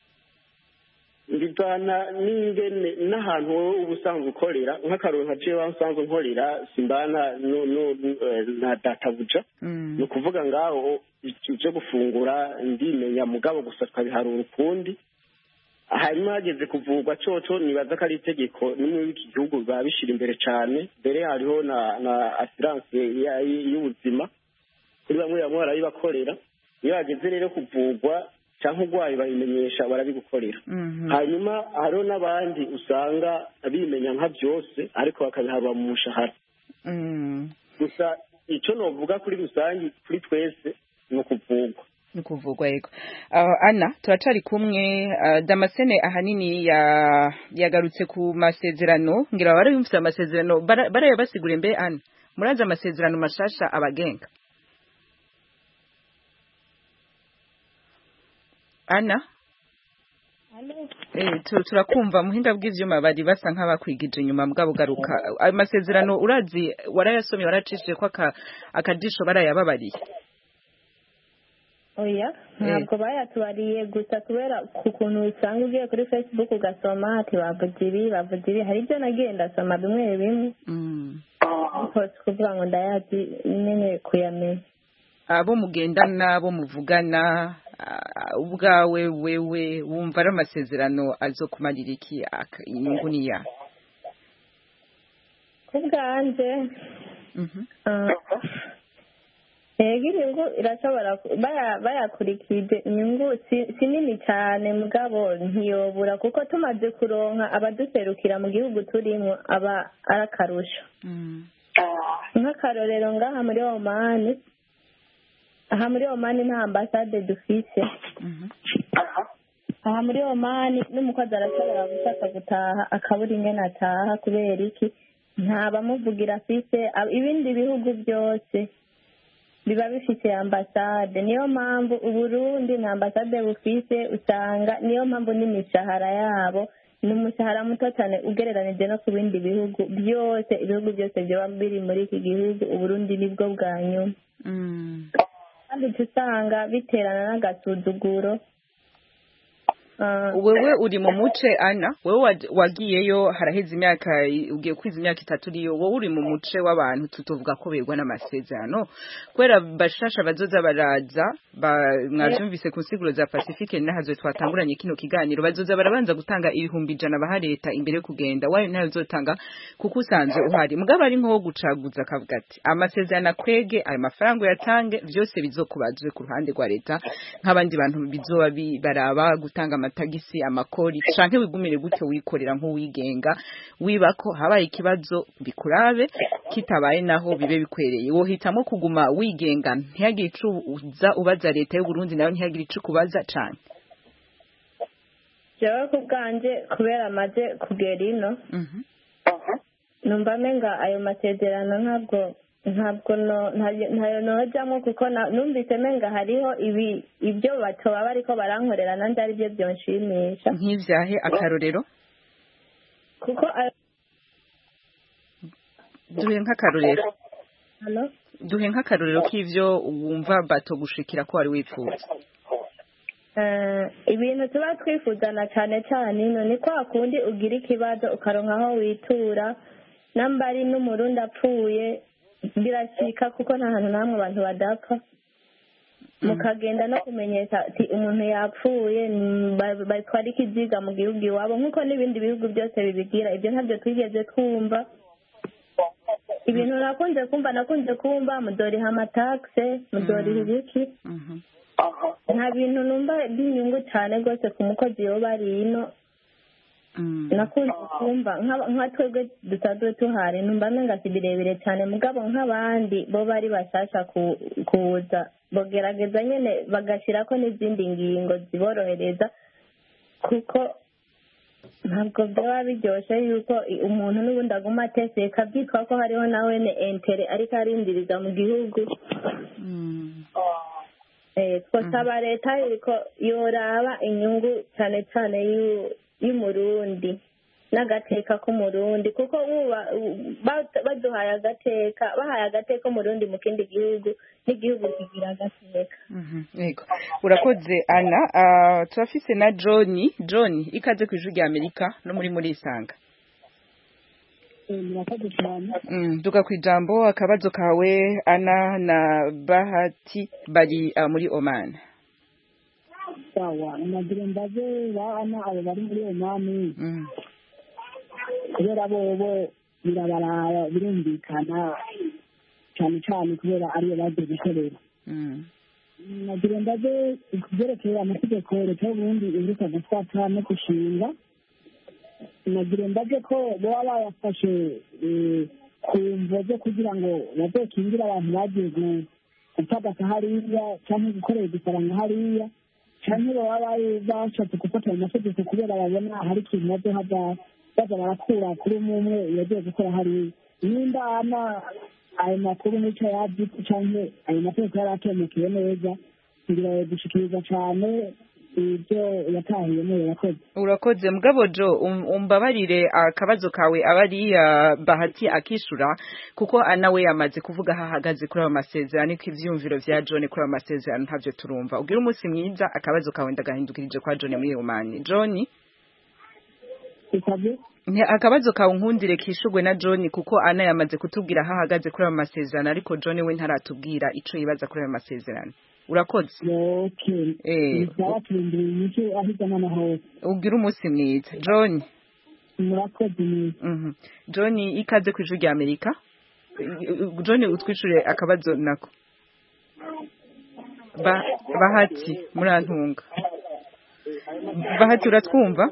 ndivana n'ingene n'ahantu wowe ubusanzwe ukorera nk'akaroro nka jewe usanzwe nkorera simbana na databuja ni ukuvuga ngaho icyo gufungura ndimenya mugabo gusa twabiharura ukundi hanyuma hageze kuvugwa coco nibaza ko ari itegeko nimwe w'iki gihugu babishira imbere cyane mbere hariho na assurance y'ubuzima kuri bamwe barayibakorera iyo hageze rero kuvugwa cyangwa urwaye babimenyesha barabigukorera. Hanyuma hariho n'abandi usanga bimenya nka byose ariko bakabiharura mu mushahara. Gusa icyo novuga kuri rusange kuri twese ni ukuvugwa yego. Ana turacari kumwe Damascene ahanini yagarutse ku masezerano ngira barayumvise amasezerano barayabasigura mbe Ana muraza amasezerano mashasha abagenga Ana turakumva muhinga bw'ivyuma bari basa nk'abakwigije inyuma mugabo garuka ayo masezerano urazi warayasomye waracishije ko akadisho barayababariye oya ntabwo bayatubariye gusa kubera ku kuntu usanga ugiye kuri Facebook ugasoma ati bavuze ibi hari ibyo nagiye ndasoma bimwe bimwe ariko kuvuga ngo ndayazi nyine kuyamenya. abo mugendana abo muvugana ubwawe wewe wumva ari amasezerano azokumarira iki inyungu niya kubwanje yego inyungu irashobora bayakurikije inyungu si nini cyane mugabo ntiyobura kuko tumaze kuronka abaduserukira mu gihugu turimo aba ari akarusho nk'akarorero ngaha muri Oman aha muri Oman nta ambasade dufise aha muri Oman n'umukozi arashobora gushaka gutaha akabura ingene ataha kubera iki nta bamuvugira afise ibindi bihugu byose biba bifite ambasade niyo mpamvu Uburundi nta ambasade bufise usanga niyo mpamvu n'imishahara yabo ni umushahara muto cyane ugereranije no ku bindi bihugu byose ibihugu byose byaba biri muri iki gihugu Uburundi nibwo bwa nyuma kandi usanga biterana n'agasuzuguro. wewe uri mu muce Ana wewe wagiyeyo haraheze imyaka ugiye kwiza imyaka 3 uriyo wowe uri mu muce w'abantu tutovuga ko begwa n'amasezerano kwera bashasha bazoza baraza mwavyumvise ku nsiguro za Pacifique nahazo twatanguranye kino kiganiro bazoza barabanza gutanga 100 baha leta imbere yo kugenda wayo nayo uzotanga kuko usanzwe uhari mugabo ari nko gucaguza kavuga ati amasezerano akwege ayo mafaranga yatange byose bizokubazwe ku ruhande rwa leta nk'abandi bantu bizoba baraba gutanga amatagisi amakori canke wigumire gutyo wikorera nk'uwigenga wibako habaye ikibazo bikurabe kitabaye naho bibe bikwereye wohitamo kuguma wigenga ntiyagire ico ubaza leta y'u Burundi nayo ntiyagire ico kubaza cane. Jewe kubwanje kubera maze kugera ino numva menga ayo masezerano ntabwo ntayo nojamwo kuko numvise menga hariho ibyo batoba bariko barankorera nanje ari byo byonshimisha nk'ivyahe akarorero kuko duhe nk'akarorero k'ivyo wumva bato gushikira ko wari wifuza. Ibintu tuba twifuzana cyane cyane ino ni kwa kundi ugira ikibazo ukaronka aho witura nambari n'umurundi apfuye birashika kuko nta hantu namwe abantu badapfa mukagenda no kumenyesha ati umuntu yapfuye batwara ikiziga mu gihugu iwabo nk'uko n'ibindi bihugu byose bibigira ibyo ntabyo twigeze twumva ibintu nakunze kumva mudoriha amataxe mudoriha ibiki nta bintu numva by'inyungu cyane rwose ku mukozi yoba ari ino nakunze kumva nka twebwe dusanzwe tuhari numva menga si birebire cyane mugabo nk'abandi bo bari bashasha kuza bogerageza nyene bagashirako n'izindi ngingo ziborohereza kuko ntabwo byaba biryoshe yuko umuntu n'ubundi aguma ateseka byitwa ko hariho nawe ne entere ariko arindiriza mu gihugu. Twosaba leta yuko yoraba inyungu cyane cyane y'umurundi n'agateka k'umurundi kuko baduhaye agateka bahaye agateka umurundi mu kindi gihugu n'igihugu kigira agateka. Yego urakoze Ana. Turafise na John ikaze ku ijwi rya Amerika no muri isanga. Duka kwijambo akabazo kawe Ana na Bahati bari muri Oman. Sawa nagira mbaze Ana abo bari muri Oman kubera bo birabara birumvikana cyane cyane kubera ariyo baje gukorera nagira mbaze kubyerekeye amategeko leta y'Uburundi iheruka gufata no gushinga nagira mbaze ko baba bayafashe ku mvo kugira ngo bazokingira abantu bagiye gutagata hariya cyangwa gukorera igifaranga hariya cyangwa baba bashatse gufata ayo mategeko kubera babona hari ikintu bazohava baza barakura kuri umwe yagiye gukora hariya nimba ayo makuru n'icyo yabyitse cyangwa ayo mategeko yari akemukiye neza kugira ngo dushikiriza cyane ibyo yatahiyemo yakoze. Urakoze mugabo Jo, umbabarire akabazo kawe abari Bahati akishura kuko anawe yamaze kuvuga hahagaze kuri amasezerano ko ivyumviro vya John kuri amasezerano ntavyo turumva. Ugira umunsi mwiza, akabazo kawe ndagahindukirije kwa John muri Omani. John akabazo kawe nkundire kishugwe na John kuko ana yamaze kutubwira hahagaze kuri amasezerano ariko John we ntaratubwira ico yibaza kuri amasezerano. Urakoze. Ugira umunsi mwiza John. Murakoze. John ikaze ku ijuru rya Amerika. John utwishure akabazo nako. Bahati murantunga. Bahati uratwumva?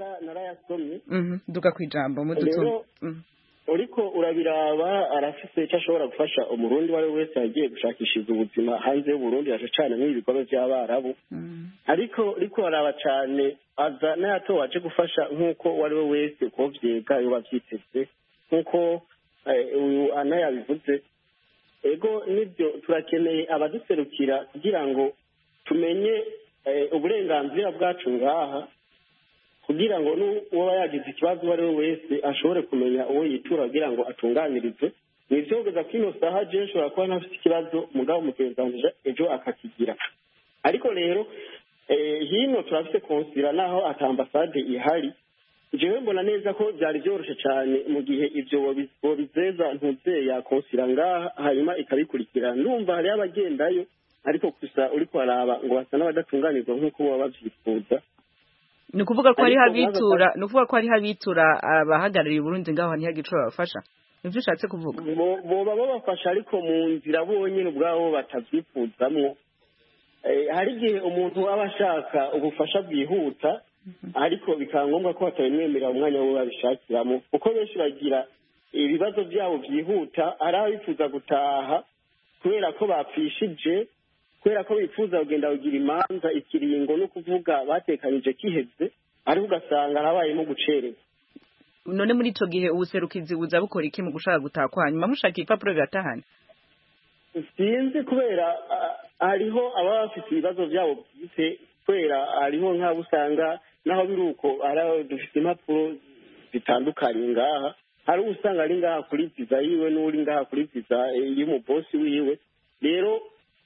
Duka kwijambo mudutu. Uriko urabiraba arafise icyo ashobora gufasha umurundi wari wese yagiye gushakishiriza ubuzima hanze y'Uburundi yaje cyane nk'ibikorwa by'abarabu ariko araba cyane aza nato waje gufasha nk'uko wari we wese uko vyiga yo bavyiteze nk'uko uyu ana yabivuze ego nibyo turakeneye abaduserukira kugira ngo tumenye uburenganzira bwacu ngaha kugira ngo n'uwo yagize ikibazo uwo ari we wese ashobore kumenya uwo yitura kugira ngo atunganirizwe nivyo kugeza kino saha je nshobora kuba ntafite ikibazo mugabo mugenzanije ejo akakigira ariko rero hino turafite konsira naho ata ambasade ihari jewe mbona neza ko byari byoroshe cyane mu gihe ivyo bobizeza ntuze ya konsira ngaha hanyuma ikabikurikira ndumva hari abagendayo ariko gusa uriko araba ngo basa n'abadatunganirwa nk'uko baba bavyifuza nukuvuga ko hari habitura abahagarariye Burundi ngaho ntihagicura bafasha nivyo ushatse kuvuga boba babafasha ariko mu nzira bonyine ubwabo batavyifuzamwo hari igihe umuntu aba ashaka ubufasha bwihuta ariko bikaba ngombwa ko batabimwemerera umwanya wo babishakiramo kuko benshi bagira ibibazo byabo byihuta ari abifuza gutaha kubera ko bapfishije kubera ko bifuza kugenda kugira imanza ikiringo no kuvuga batekanije kiheze ariko ugasanga arabayemo gucereza. None muri ico gihe ubuserukizi buza bukora iki mu gushaka gutakwa hanyuma mushaka ipapuro biratahana? Sinzi kubera hariho ababa bafite ibibazo byabo bwite kubera hariho nk'abo usanga naho biruko dufite impapuro zitandukanye ngaha hari usanga ari ngaha kuri visa yiwe n'uri ngaha kuri visa y'umubosi wiwe rero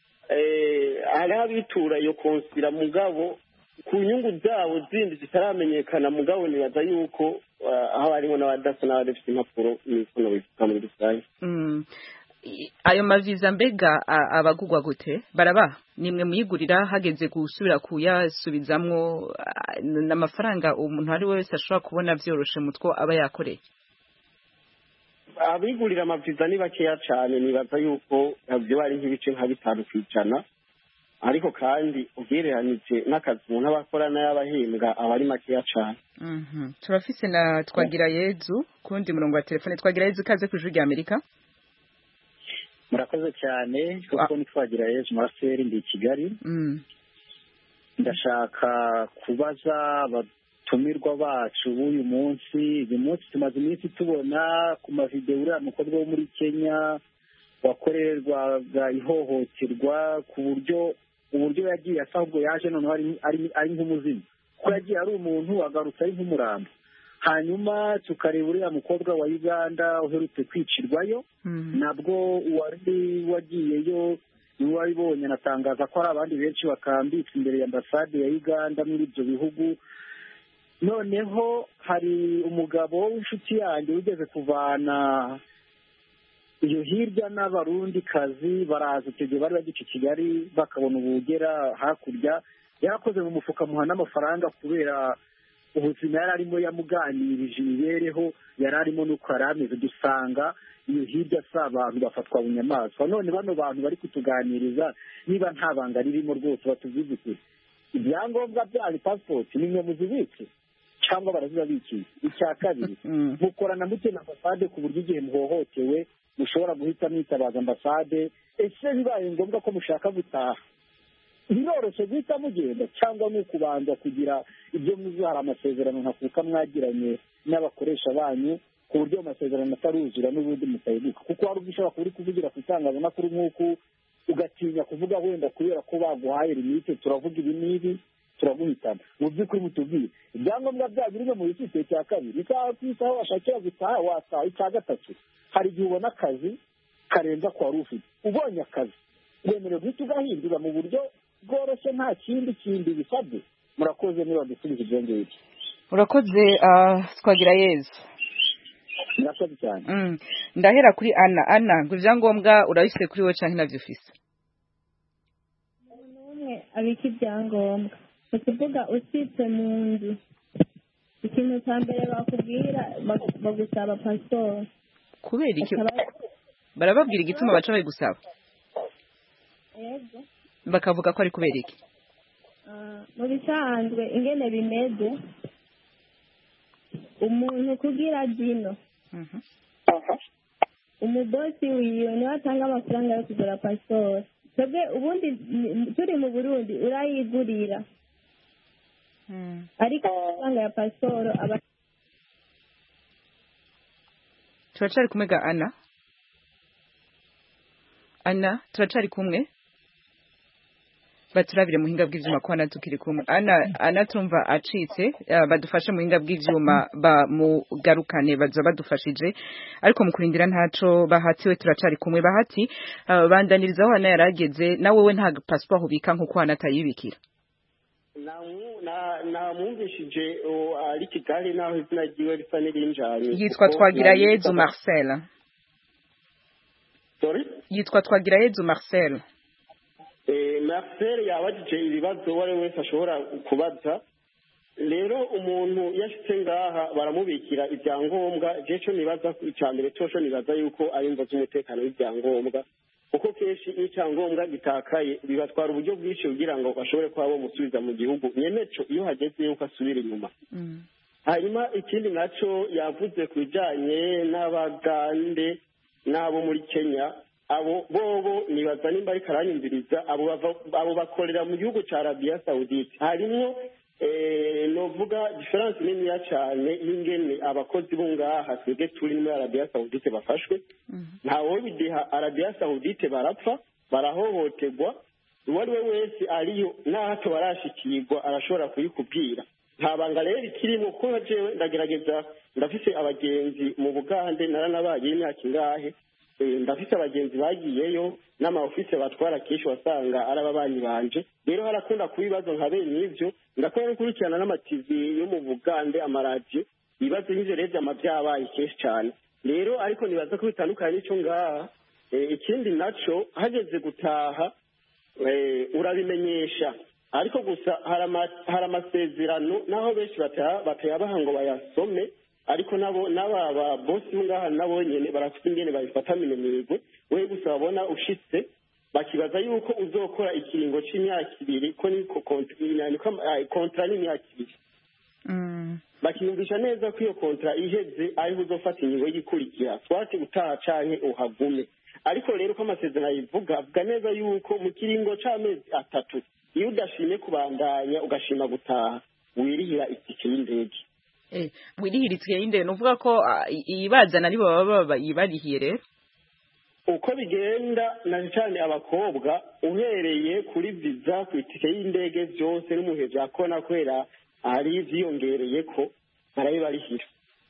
hari abitura iyo konsira mugabo ku nyungu zabo zindi zitaramenyekana mugabo nibaza yuko aho harimo n'abadasa n'abadafite impapuro n'ikuno bivuga muri rusange. Ayo maviza mbega abagugwa gute baraba nimwe muyigurira hageze gusubira kuyasubizamwo n'amafaranga umuntu ari wese ashobora kubona vyoroshe mutwo aba yakoreye abigurira amaviza ni bakeya cyane nibaza yuko byo bari nk'ibice nka 5% ariko kandi ugereranije n'akazi umuntu abakora n'ayabahembwa aba ari makeya cyane. Turafise na Twagira Yezu kundi murongo wa telefone. Twagira Yezu kaze ku ijuru rya Amerika. Murakoze cyane kuko ni Twagira Yezu Marcel ndi Kigali. Ndashaka kubaza tumirwa bacu uyu munsi tumaze iminsi tubona ku mavideo uriya mukobwa wo muri Kenya wakorerwaga ihohoterwa ku uburyo yagiye asa ahubwo yaje noneho ari nk'umuzimu ko yagiye ari umuntu agarutse ari nk'umurambo hanyuma tukareba uriya mukobwa wa Uganda uherutse kwicirwayo nabwo wari wagiyeyo niwe wabibonye anatangaza ko hari abandi benshi bakambitse imbere ya ambasade ya Uganda muri ibyo bihugu. Noneho hari umugabo w'inshuti yanjye ugeze kuvana iyo hirya n'abarundi kazi baraza igihe bari bagice Kigali bakabona ubugera hakurya yakoze mu mufuka muha n'amafaranga kubera ubuzima yari arimo yamuganirije imibereho yari arimo nuko arameze dusanga iyo hirya sa abantu bafatwa bunyamaswa none bano bantu bari kutuganiriza niba nta banga ririmo rwose batuvizike ibyangombwa bya passport nimwe muzibike cyangwa barazibabikiye. Icya kabiri mukorana mute na ambasade ku buryo igihe muhohotewe mushobora guhita mwitabaza ambasade ese bibaye ngombwa ko mushaka gutaha biroroshye guhita mugenda cyangwa ni ukubanza kugira ibyo muzahara amasezerano ntakuka mwagiranye n'abakoresha banyu ku buryo amasezerano ataruzura n'ubundi mutayibuka kuko hari ubwo ushobora kuba uri kuvugira ku itangazamakuru nk'uku ugatinya kuvuga wenda kubera ko baguhaye limite turavuga ibi n'ibi turaguhitana mu by'ukuri mutubwiye ibyangombwa byanyu biri mu cyiciro cya kabiri isaha ku isaha washakira gutaha wataha icya gatatu hari igihe ubona akazi karenza kwa ufite ubonye akazi wemerewe guhita ugahindura mu buryo bworoshye nta kindi bisabye murakoze niba dusubiza ibyo ngibyo urakoze twagira yezu murakoze cyane ndahera kuri ana ngo ibyangombwa urabifite kuri wowe cyangwa ntabyo ufise umuntu umwe abika ibyangombwa ni ukuvuga usitse mu nzu ikintu cya mbere bakubwira bagusaba pasiporo kubera iki barababwira igituma baca babigusaba bakavuga ko ari kubera iki mu bisanzwe ingene bimeze umuntu kugira dino umubosi wiwe niwe atanga amafaranga yo kugura pasiporo twebwe ubundi turi mu Burundi urayigurira ariko amafaranga ya pasiporo aba turacari kumwe ga ana turacari kumwe baturabire muhinga bw'ivyuma ko ana tukiri kumwe ana tumva acitse badufashe muhinga bw'ivyuma bamugarukane baza badufashije ariko mukurindira ntaco bahatiwe turacari kumwe bahati bandanirizaho ana yarageze nawe we nta passport ubika nkuko ana atayibikira namwumvishije ari Kigali naho izina ryiwe risa n'irinjanye yitwa Twagirayezu Marcel yitwa Twagirayezu Marcel Marcel yabajije ibibazo uwo ari wese ashobora kubaza rero umuntu yashitse ngaha baramubikira ibyangombwa jeco nibaza icya mbere cyo nibaza yuko ari imvo z'umutekano w'ibyangombwa kuko kenshi icyangombwa gitakaye bibatwara uburyo bwinshi kugira ngo bashobore kuba bamusubiza mu gihugu nyeneco iyo hageze yuko asubira inyuma hanyuma ikindi naco yavuze ku bijanye n'abagande n'abo muri Kenya abo bobo nibaza nimba ariko aranyumviriza abo bakorera mu gihugu cya Arabia Saudite harimwo novuga diferanse niniya cyane y'ingene abakozi bo ngaha twebwe turi muri Arabia Saudite bafashwe ntawe bideha Arabia Saudite barapfa barahohoterwa uwo ari we wese ariyo n'ahato barashikirwa arashobora kuyikubwira nta banga rero ikirimo kuko jewe ndagerageza ndafise abagenzi mu Bugande naranabaye imyaka ingahe ndafite abagenzi bagiyeyo n'amaofisi batwara kenshi wasanga ari ababanyi banje rero harakunda kubibazo nka bene ivyo ndakora gukurikirana n'amativi yo mu Bugande amaradiyo ibibazo nk'ivyo rero vyama vyabaye kenshi cyane rero ariko nibaza ko bitandukanye n'ico ngaha ikindi naco hageze gutaha urabimenyesha ariko gusa hari amasezerano naho benshi batayabaha ngo bayasome ariko n'aba bosi ngaha nabo nyene barafite ingene babifata minemirwe we gusa babona ushitse bakibaza yuko uzokora ikiringo c'imyaka 2 ko niko kontra n'imyaka 2 bakiyumvisha neza ko iyo kontra iheze ariho uzofata ingingo y'ikurikira twati utaha canke uhagume ariko rero ko amasezerano yivuga avuga neza yuko mu kiringo c'amezi 3 iyo udashimye kubandanya ugashima gutaha wirihira itike y'indege wirihira itike y'indege nuvuga ko ibazana nibo baba yibarihiye rero uko bigenda na cyane abakobwa uhereye kuri visa ku itike y'indege byose n'umuhe byakona kwera ari vyiyongereye ko barayibarihira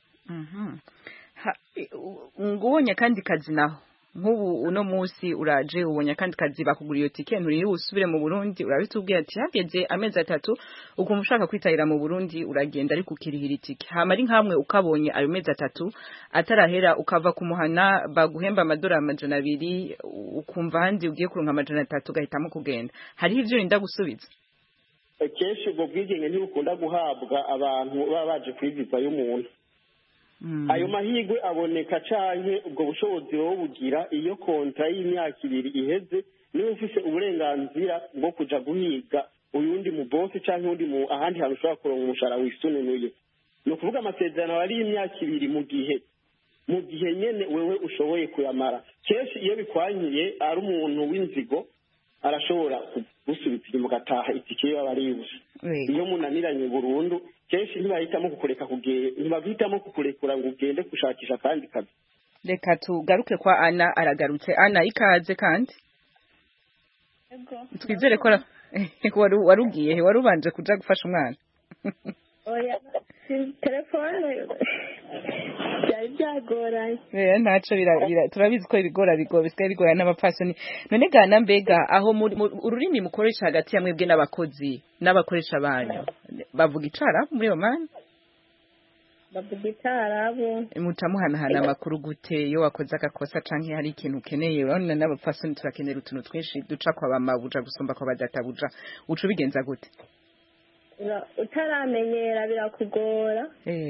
ngubonye kandi kazi naho nk'ubu uno munsi uraje ubonye kandi kazi bakugura iyo tike nturiye usubire mu Burundi urabitubwiye ati hageze amezi 3 ukumva ushaka kwitahira mu Burundi uragenda ariko ukirihira itike hama ari nkamwe ukabonye ayo mezi 3 atarahera ukava kumuhana baguhemba amadolari 200 ukumva handi ugiye kuronka 300 ugahitamo kugenda hariho ivyo rinda gusubiza kenshi ubwo bwigenge ntibukunda guhabwa abantu baba baje kwiviza y'umuntu ayo mahigwe aboneka canke ubwo bushobozi wowe bugira iyo kontra y'imyaka 2 iheze niwe ufise uburenganzira bwo kuja guhiga uyundi mu boss canke undi mu ahandi hantu ushobora kuronka umushara wisununuye no kuvuga amasezerano ari imyaka 2 mu gihe nyene wewe ushoboye kuyamara kenshi iyo bikwanyiye ari umuntu w'inzigo arashobora gusubiza inyuma gataha itike yo abaribuze iyo munaniranye burundu kenshi ntibahitamo kukureka ntibahitamo kukurekura ngo ugende gushakisha kandi kazi reka tugaruke kwa Ana aragarutse Ana ikaze kandi twizere ko warugiye he warubanje kuja gufasha umwana oya telefone byari byagoranye ntaco turabizi ko ibigora bisigaye bigora n'abapfasoni none gana mbega aho ururimi mukoresha hagati ya mwebwe n'abakozi n'abakoresha banyu bavuga icara muri Oman bavuga itarabo muca muhanahana amakuru gute iyo wakoze agakosa canke hari ikintu ukeneye urabona n'abapfasoni turakenera utuntu twinshi duca kwa bamabuja gusumba kwa badatabuja uca ubigenza gute utaramenyera birakugora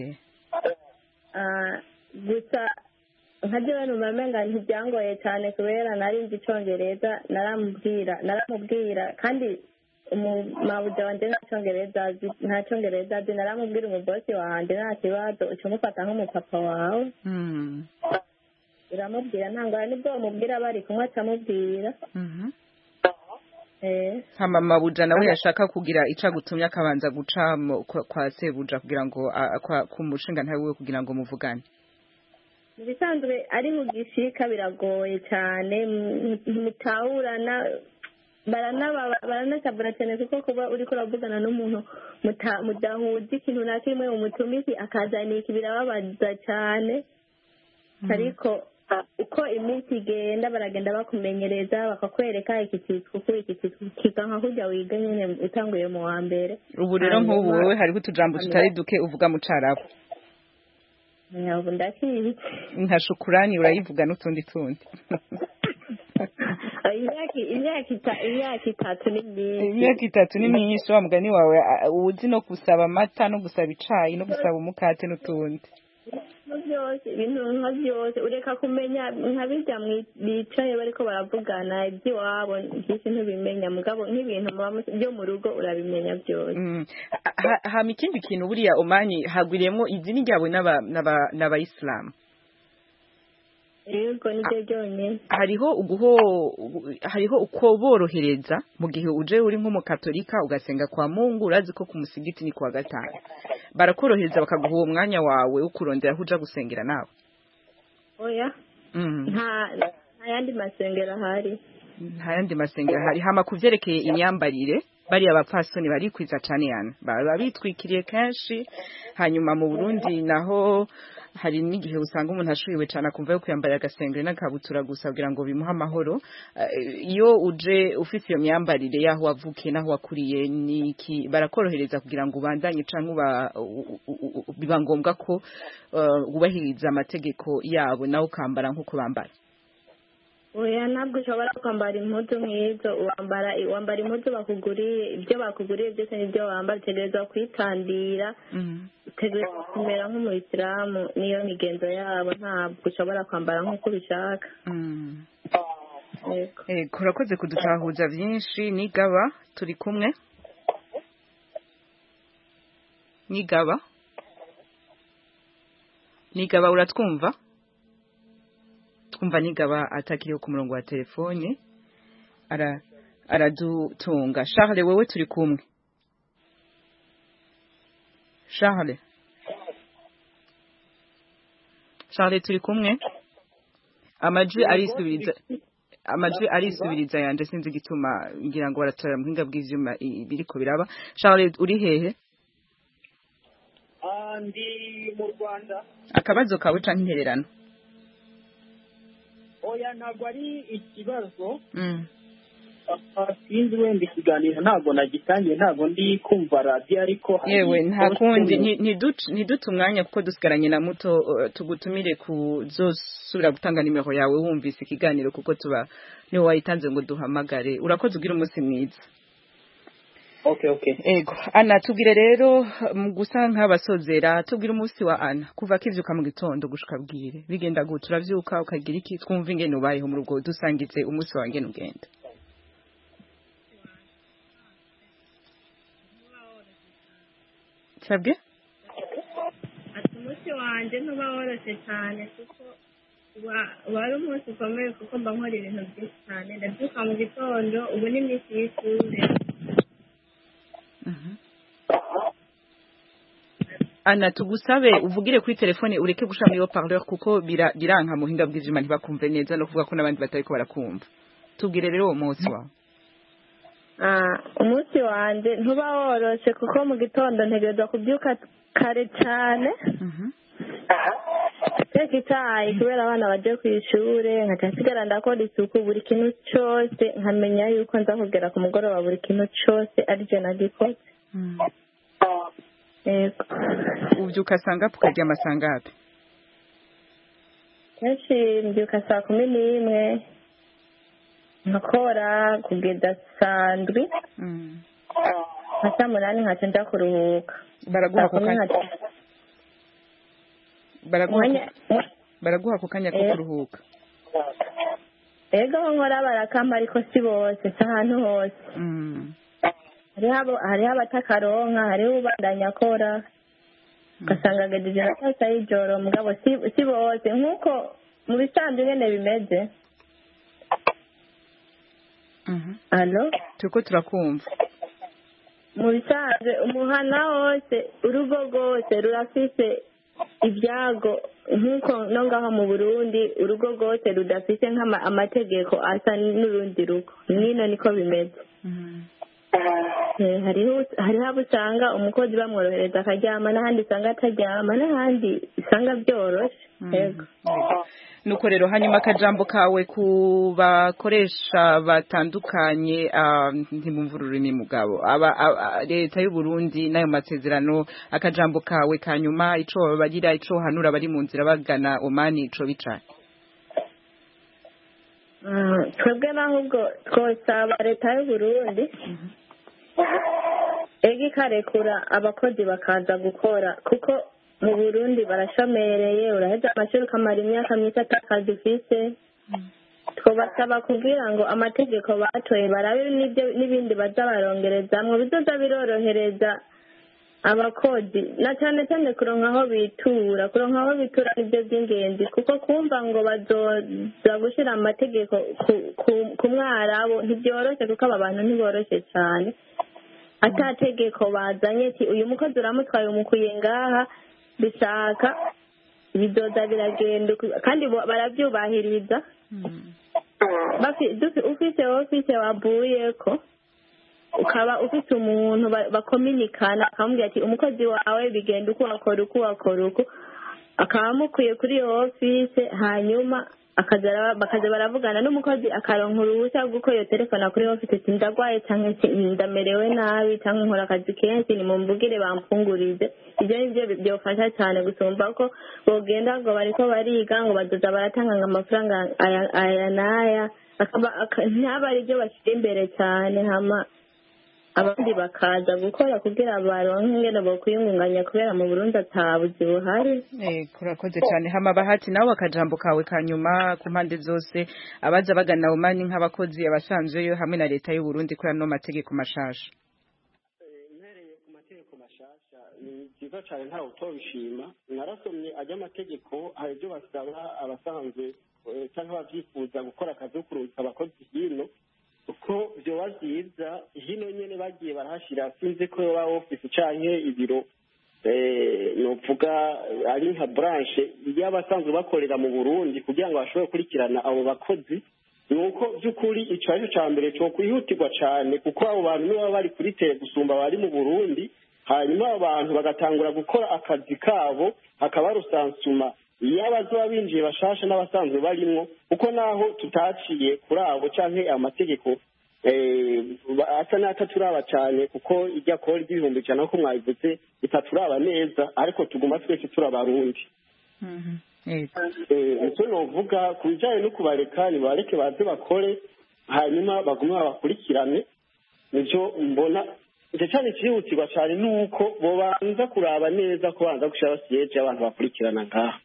gusa nka jewe numva menga ntibyangoye cyane kubera nari nzi icongereza naramubwira kandi mabuja wanje nta congereza azi naramubwira umubosi wanje nta kibazo uca umufata nk'umupapa wawe uramubwira ntangora nibwo bamubwira bari kumwe acamubwira hama mabuja nawe yashaka kugira ica gutumya akabanza guca kwa sebuja kugira ngo ku mushinga ntawe kugira ngo muvugane mu bisanzwe ari mu gishika biragoye cyane mutahurana baranasabura cyane kuko kuba uriko uravugana n'umuntu mudahuza ikintu na kimwe umutumisi akazanika birababaza cyane ariko uko iminsi igenda baragenda bakumenyereza bakakwereka iki kiga nka kurya wiga nyine utanguye mu wa mbere ubu rero nk'ubu wowe hariho utujambo tutari duke uvuga mu carabo ubu ndakizi nka shukurani urayivuga n'utundi tundi imyaka itatu ni myinshi wa mugani wawe uzi no gusaba amata no gusaba icayi no gusaba umukate n'utundi byose ibintu nka byose ureka kumenya nka bijya bicaye bariko baravugana iby'iwabo byinshi ntibimenya mugabo nk'ibintu byo mu rugo urabimenya byose hama ikindi kintu buriya Omani hagwiriyemwo idini ryabo n'abayisilamu yego nibyo byonyine hariho uko borohereza mu gihe uje uri nk'umukatolika ugasenga kwa Mungu urazi ko ku musigiti ni kuwa gatanu barakorohereza bakaguha uwo mwanya wawe wo kurondera aho uja gusengera nawe oya nta yandi masengero ahari hama kuvyerekeye imyambarire bari abapfasoni barikwiza cane yana baba bitwikiriye kenshi hanyuma mu Burundi naho hari n'igihe usanga umuntu ashuhiwe cyane akumva yo kwiyambarira agasengere n'akabutura gusa kugira ngo bimuhe amahoro iyo uje ufite iyo myambarire yaho wavukiye naho wakuriye niki barakorohereza kugira ngo ubandanye canke biba ngombwa ko ubahiriza amategeko yabo nawe ukambara nk'uko bambara oya ntabwo ushobora kwambara impuzu nk'izo wambara impuzu bakuguriye ibyo bakuguriye byose nibyo wambara utegerezwa kwitandira utegerezwa kumera nk'umuyisilamu niyo migenzo yabo ntabwo ushobora kwambara nk'uko ubishaka urakoze kudutahuza byinshi nigaba turi kumwe nigaba uratwumva twumva nigaba atakiriho ku murongo wa telefone aradutunga Charles wewe turi kumwe Charles turi kumwe amajwi arisubiriza yanje sinzi gituma ngira ngo baratora muhinga bw'ivyuma biriko biraba Charles uri hehe ndi mu Rwanda akabazo kawe canke intererano oya ntabwo ari ikibazo sinzi wenda ikiganiro ntabwo nagitangiye ntabwo ndi kumva radiyo ariko yewe nta kundi ntiduce umwanya kuko dusigaranye na muto tugutumire kuzosubira gutanga nimero yawe wumvise ikiganiro kuko tuba niwe wayitanze ngo duhamagare urakoze ugira umunsi mwiza okay ego Ana tubwire rero gusa nk'abasozera tubwire umunsi wa Ana kuva kivyuka mu gitondo gushika bwire bigenda gute uravyuka ukagira iki twumva ingene ubayeho mu rugo dusangize umunsi wange n'ugenda sabye umunsi wanje ntuba woroshe cyane kuko wari umunsi ukomeye kuko mba nkora ibintu byinshi cyane ndabyuka mu gitondo ubu ni iminsi y'ishure Ana tugusabe uvugire kuri telefone ureke gusha muri haut-parleur kuko biranka muhinga bw'ijima ntibakumve neza no kuvuga ko nabandi batariko barakumva tubwire rero uwo munsi wawe umunsi wanjye ntuba woroshe kuko mu gitondo ntegerezwa kubyuka kare cyane teka icyayi kubera abana bagiye ku ishuri nkajya nsigara ndakora isuku buri kintu cyose nkamenya yuko nza kugera ku mugoroba buri kintu cyose aribyo nagikoze. ubyuka sangapi ukaryama sangapi? kenshi mbyuka 11:00 nkakora kugeza saa 7 nka saa 8 nkaca njya kuruhuka. baraguha ku kanya ko kuruhuka? ego nkora barakampa ariko si bose si ahantu hose. hariho abatakaronka, hariho ubandanya akora ugasanga agejeje na saa sita y'ijoro mugabo si bose nk'uko mu bisanzwe nyine bimeze. turiko turakumva. mu bisanzwe umuhana wose urugo rwose rurafise ibyago nk'uko no ngaho mu Burundi urugo rwose rudafise amategeko asa n'urundi rugo nino niko bimeze. hariho abo usanga umukozi bamworohereza akaryama n'ahandi usanga ataryama n'ahandi usanga byoroshe. nuko rero hanyuma akajambo kawe ku bakoresha batandukanye ntimumva ururimi mugabo leta y'u Burundi n'ayo masezerano, akajambo kawe kanyuma ico bagira ico hanura bari mu nzira bagana Omani ico bicaye? twebwe n'ahubwo twosaba leta y'u Burundi ega ikarekura abakozi bakaza gukora kuko mu Burundi barashomereye, uraheza amashuri ukamara imyaka myinshi atakazi ufise. twabasaba kugira ngo amategeko batoye barabe n'ibindi baza barongerezamwo bizoza birorohereza abakozi na cyane cyane kuronka aho bitura nibyo by'ingenzi kuko kumva ngo bazoza gushyira amategeko ku mwarabu ntibyoroshe kuko aba bantu ntiboroshye cyane. atategeko bazanye ati uyu mukozi uramutwaye umukuye ngaha bishaka bizoza biragenda kandi barabyubahiriza. ufise wavuyeko ukaba ufite umuntu bakominikana akamubwira ati umukozi wawe bigenda uko wakora uko akaba amukwiye kuri iyo ofise hanyuma bakaza baravugana n'umukozi akaronka uruhushya rw'uko yotelefona kuri ofise ati ndagwaye cyangwa ndamerewe nabi cyangwa nkora akazi kenshi nimumbugire bampfungurize. ibyo nivyo byofasha cyane gusumba ko bogenda ngo bariko bariga ngo bazoza baratanga amafaranga aya n'aya ntaba ari byo bashyira imbere cyane hama abandi bakaza gukora kugira baronke ingene bokwiyungunganya kubera mu Burundi atabuzi buhari. Kurakoze cyane hama Bahati nawe akajambo kawe kanyuma ku mpande zose abaza bagana Omani nk'abakozi abasanzweyo hamwe na leta y'u Burundi kuri ano mategeko mashasha. Mpereye ku mategeko mashasha ni byiza cyane ntawe utobishima. Narasomye ajya amategeko hari ibyo basaba abasanzwe cyangwa abavyifuza gukora akazi ko kurungika abakozi hino uko byoba byiza hino nyene bagiye barahashira sinzi ko yoba office canke ibiro novuga ari nka branche y'abasanzwe bakorera mu Burundi kugira ngo bashobore kurikirana abo bakozi. nuko by'ukuri ico ari cyo cambere cyo kwihutirwa cyane kuko abo bantu nibo bari kuri tere gusumba bari mu Burundi hanyuma abantu bagatangura gukora akazi kabo hakaba rusansuma y'abazoba binjiye bashasha n'abasanzwe barimwo kuko naho tutaciye kuri abo canke amategeko asa n'ataturaba cyane kuko ijya kora igihumbi cyane ko mwabivuze itaturaba neza ariko tuguma twese turabarundi. icyo novuga ku bijyanye no kubareka nibareke baze bakore hanyuma bagume babakurikirane nicyo mbona icyo cyane cyihutirwa cyane nuko bobanza kuraba neza ko banza gushira basiyeje abantu bakurikirana ngaha.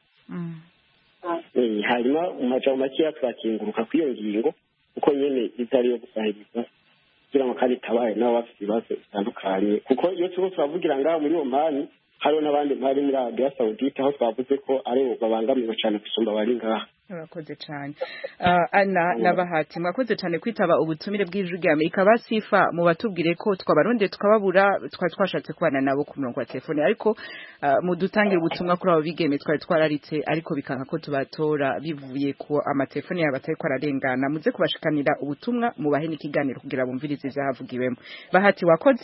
hanyuma mu majambo makeya twakinguruka kw'iyo ngingo kuko nyene itari yo gusahiriza kugira ngo kandi tabaye nabo bafite ibibazo bitandukanye kuko iyo turiko turavugira ngaha muri Omani hariho n'abandi bari muri Arabia Saudite aho twavuze ko ari babangamiwe cyane gusumba bari ngaha. Murakoze cyane Ana n'abahati mwakoze cyane kwitaba ubutumire bw'ijwi rya Amerika basifa mu batubwire ko twabaronde tukababura twashatse kubana nabo ku murongo wa telefone ariko mudutangira ubutumwa kuri abo bigeme twari twararitse ariko bikanka ko tubatora bivuye ku amatelefone yabo atari kwararengana muze kubashikanira ubutumwa mubahe n'ikiganiro kugira bumvirize zahavugiwemo bahati wakoze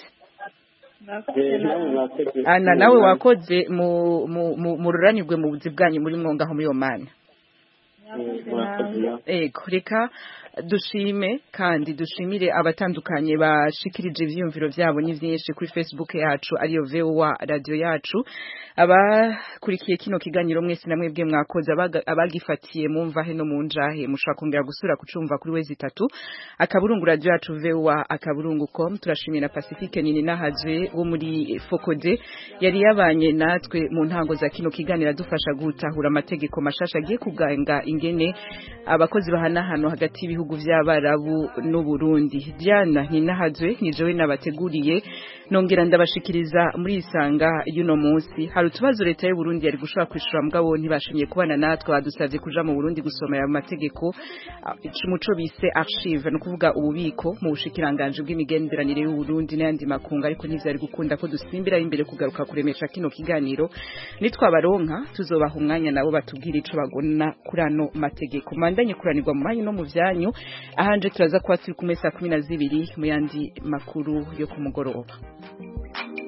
Ana nawe wakoze mu ruranirwe mu buzi bwanyu muri mwongaho muri Oman reka dushime kandi dushimire abatandukanye bashikirije ivyumviro vyabo ni vyinshi kuri Facebook yacu ariyo VOA radio yacu abakurikiye kino kiganiro mwese namwe bwe mwakoze abagifatiye mumva he no munjahe mushaka kongera gusura kucumva kuri wezi 3 akaburungu radio yacu VOA akaburungu.com turashimira Pacifique nini nahaje wo muri Fokode yari yabanye natwe mu ntango za kino kiganiro dufasha gutahura amategeko mashasha agiye kuganga ingene abakozi bahana hano hagati y'ibihugu vy'abarabu n'u Burundi Diana ninahazwe nijewe nabateguriye nongera ndabashikiriza muri isanga y'uno munsi hari utubazo leta y'u Burundi yari gushaka kwishura mugabo ntibashimye kubana natwe badusavye kuja mu Burundi gusoma ya mategeko umuco bise archive no kuvuga ububiko mu bushikiranganje bw'imigenderanire y'u Burundi n'andi makunga ariko ntivyari gukunda ko dusimbira imbere kugaruka kuremesha kino kiganiro nitwabaronka tuzobaha umwanya nabo batubwira ico bagona kurano mategeko mandanye kuranirwa mu manyi no mu vyanyu ahanje turaza kuba turi kumwe saa 12 mu yandi makuru yo ku mugoroba.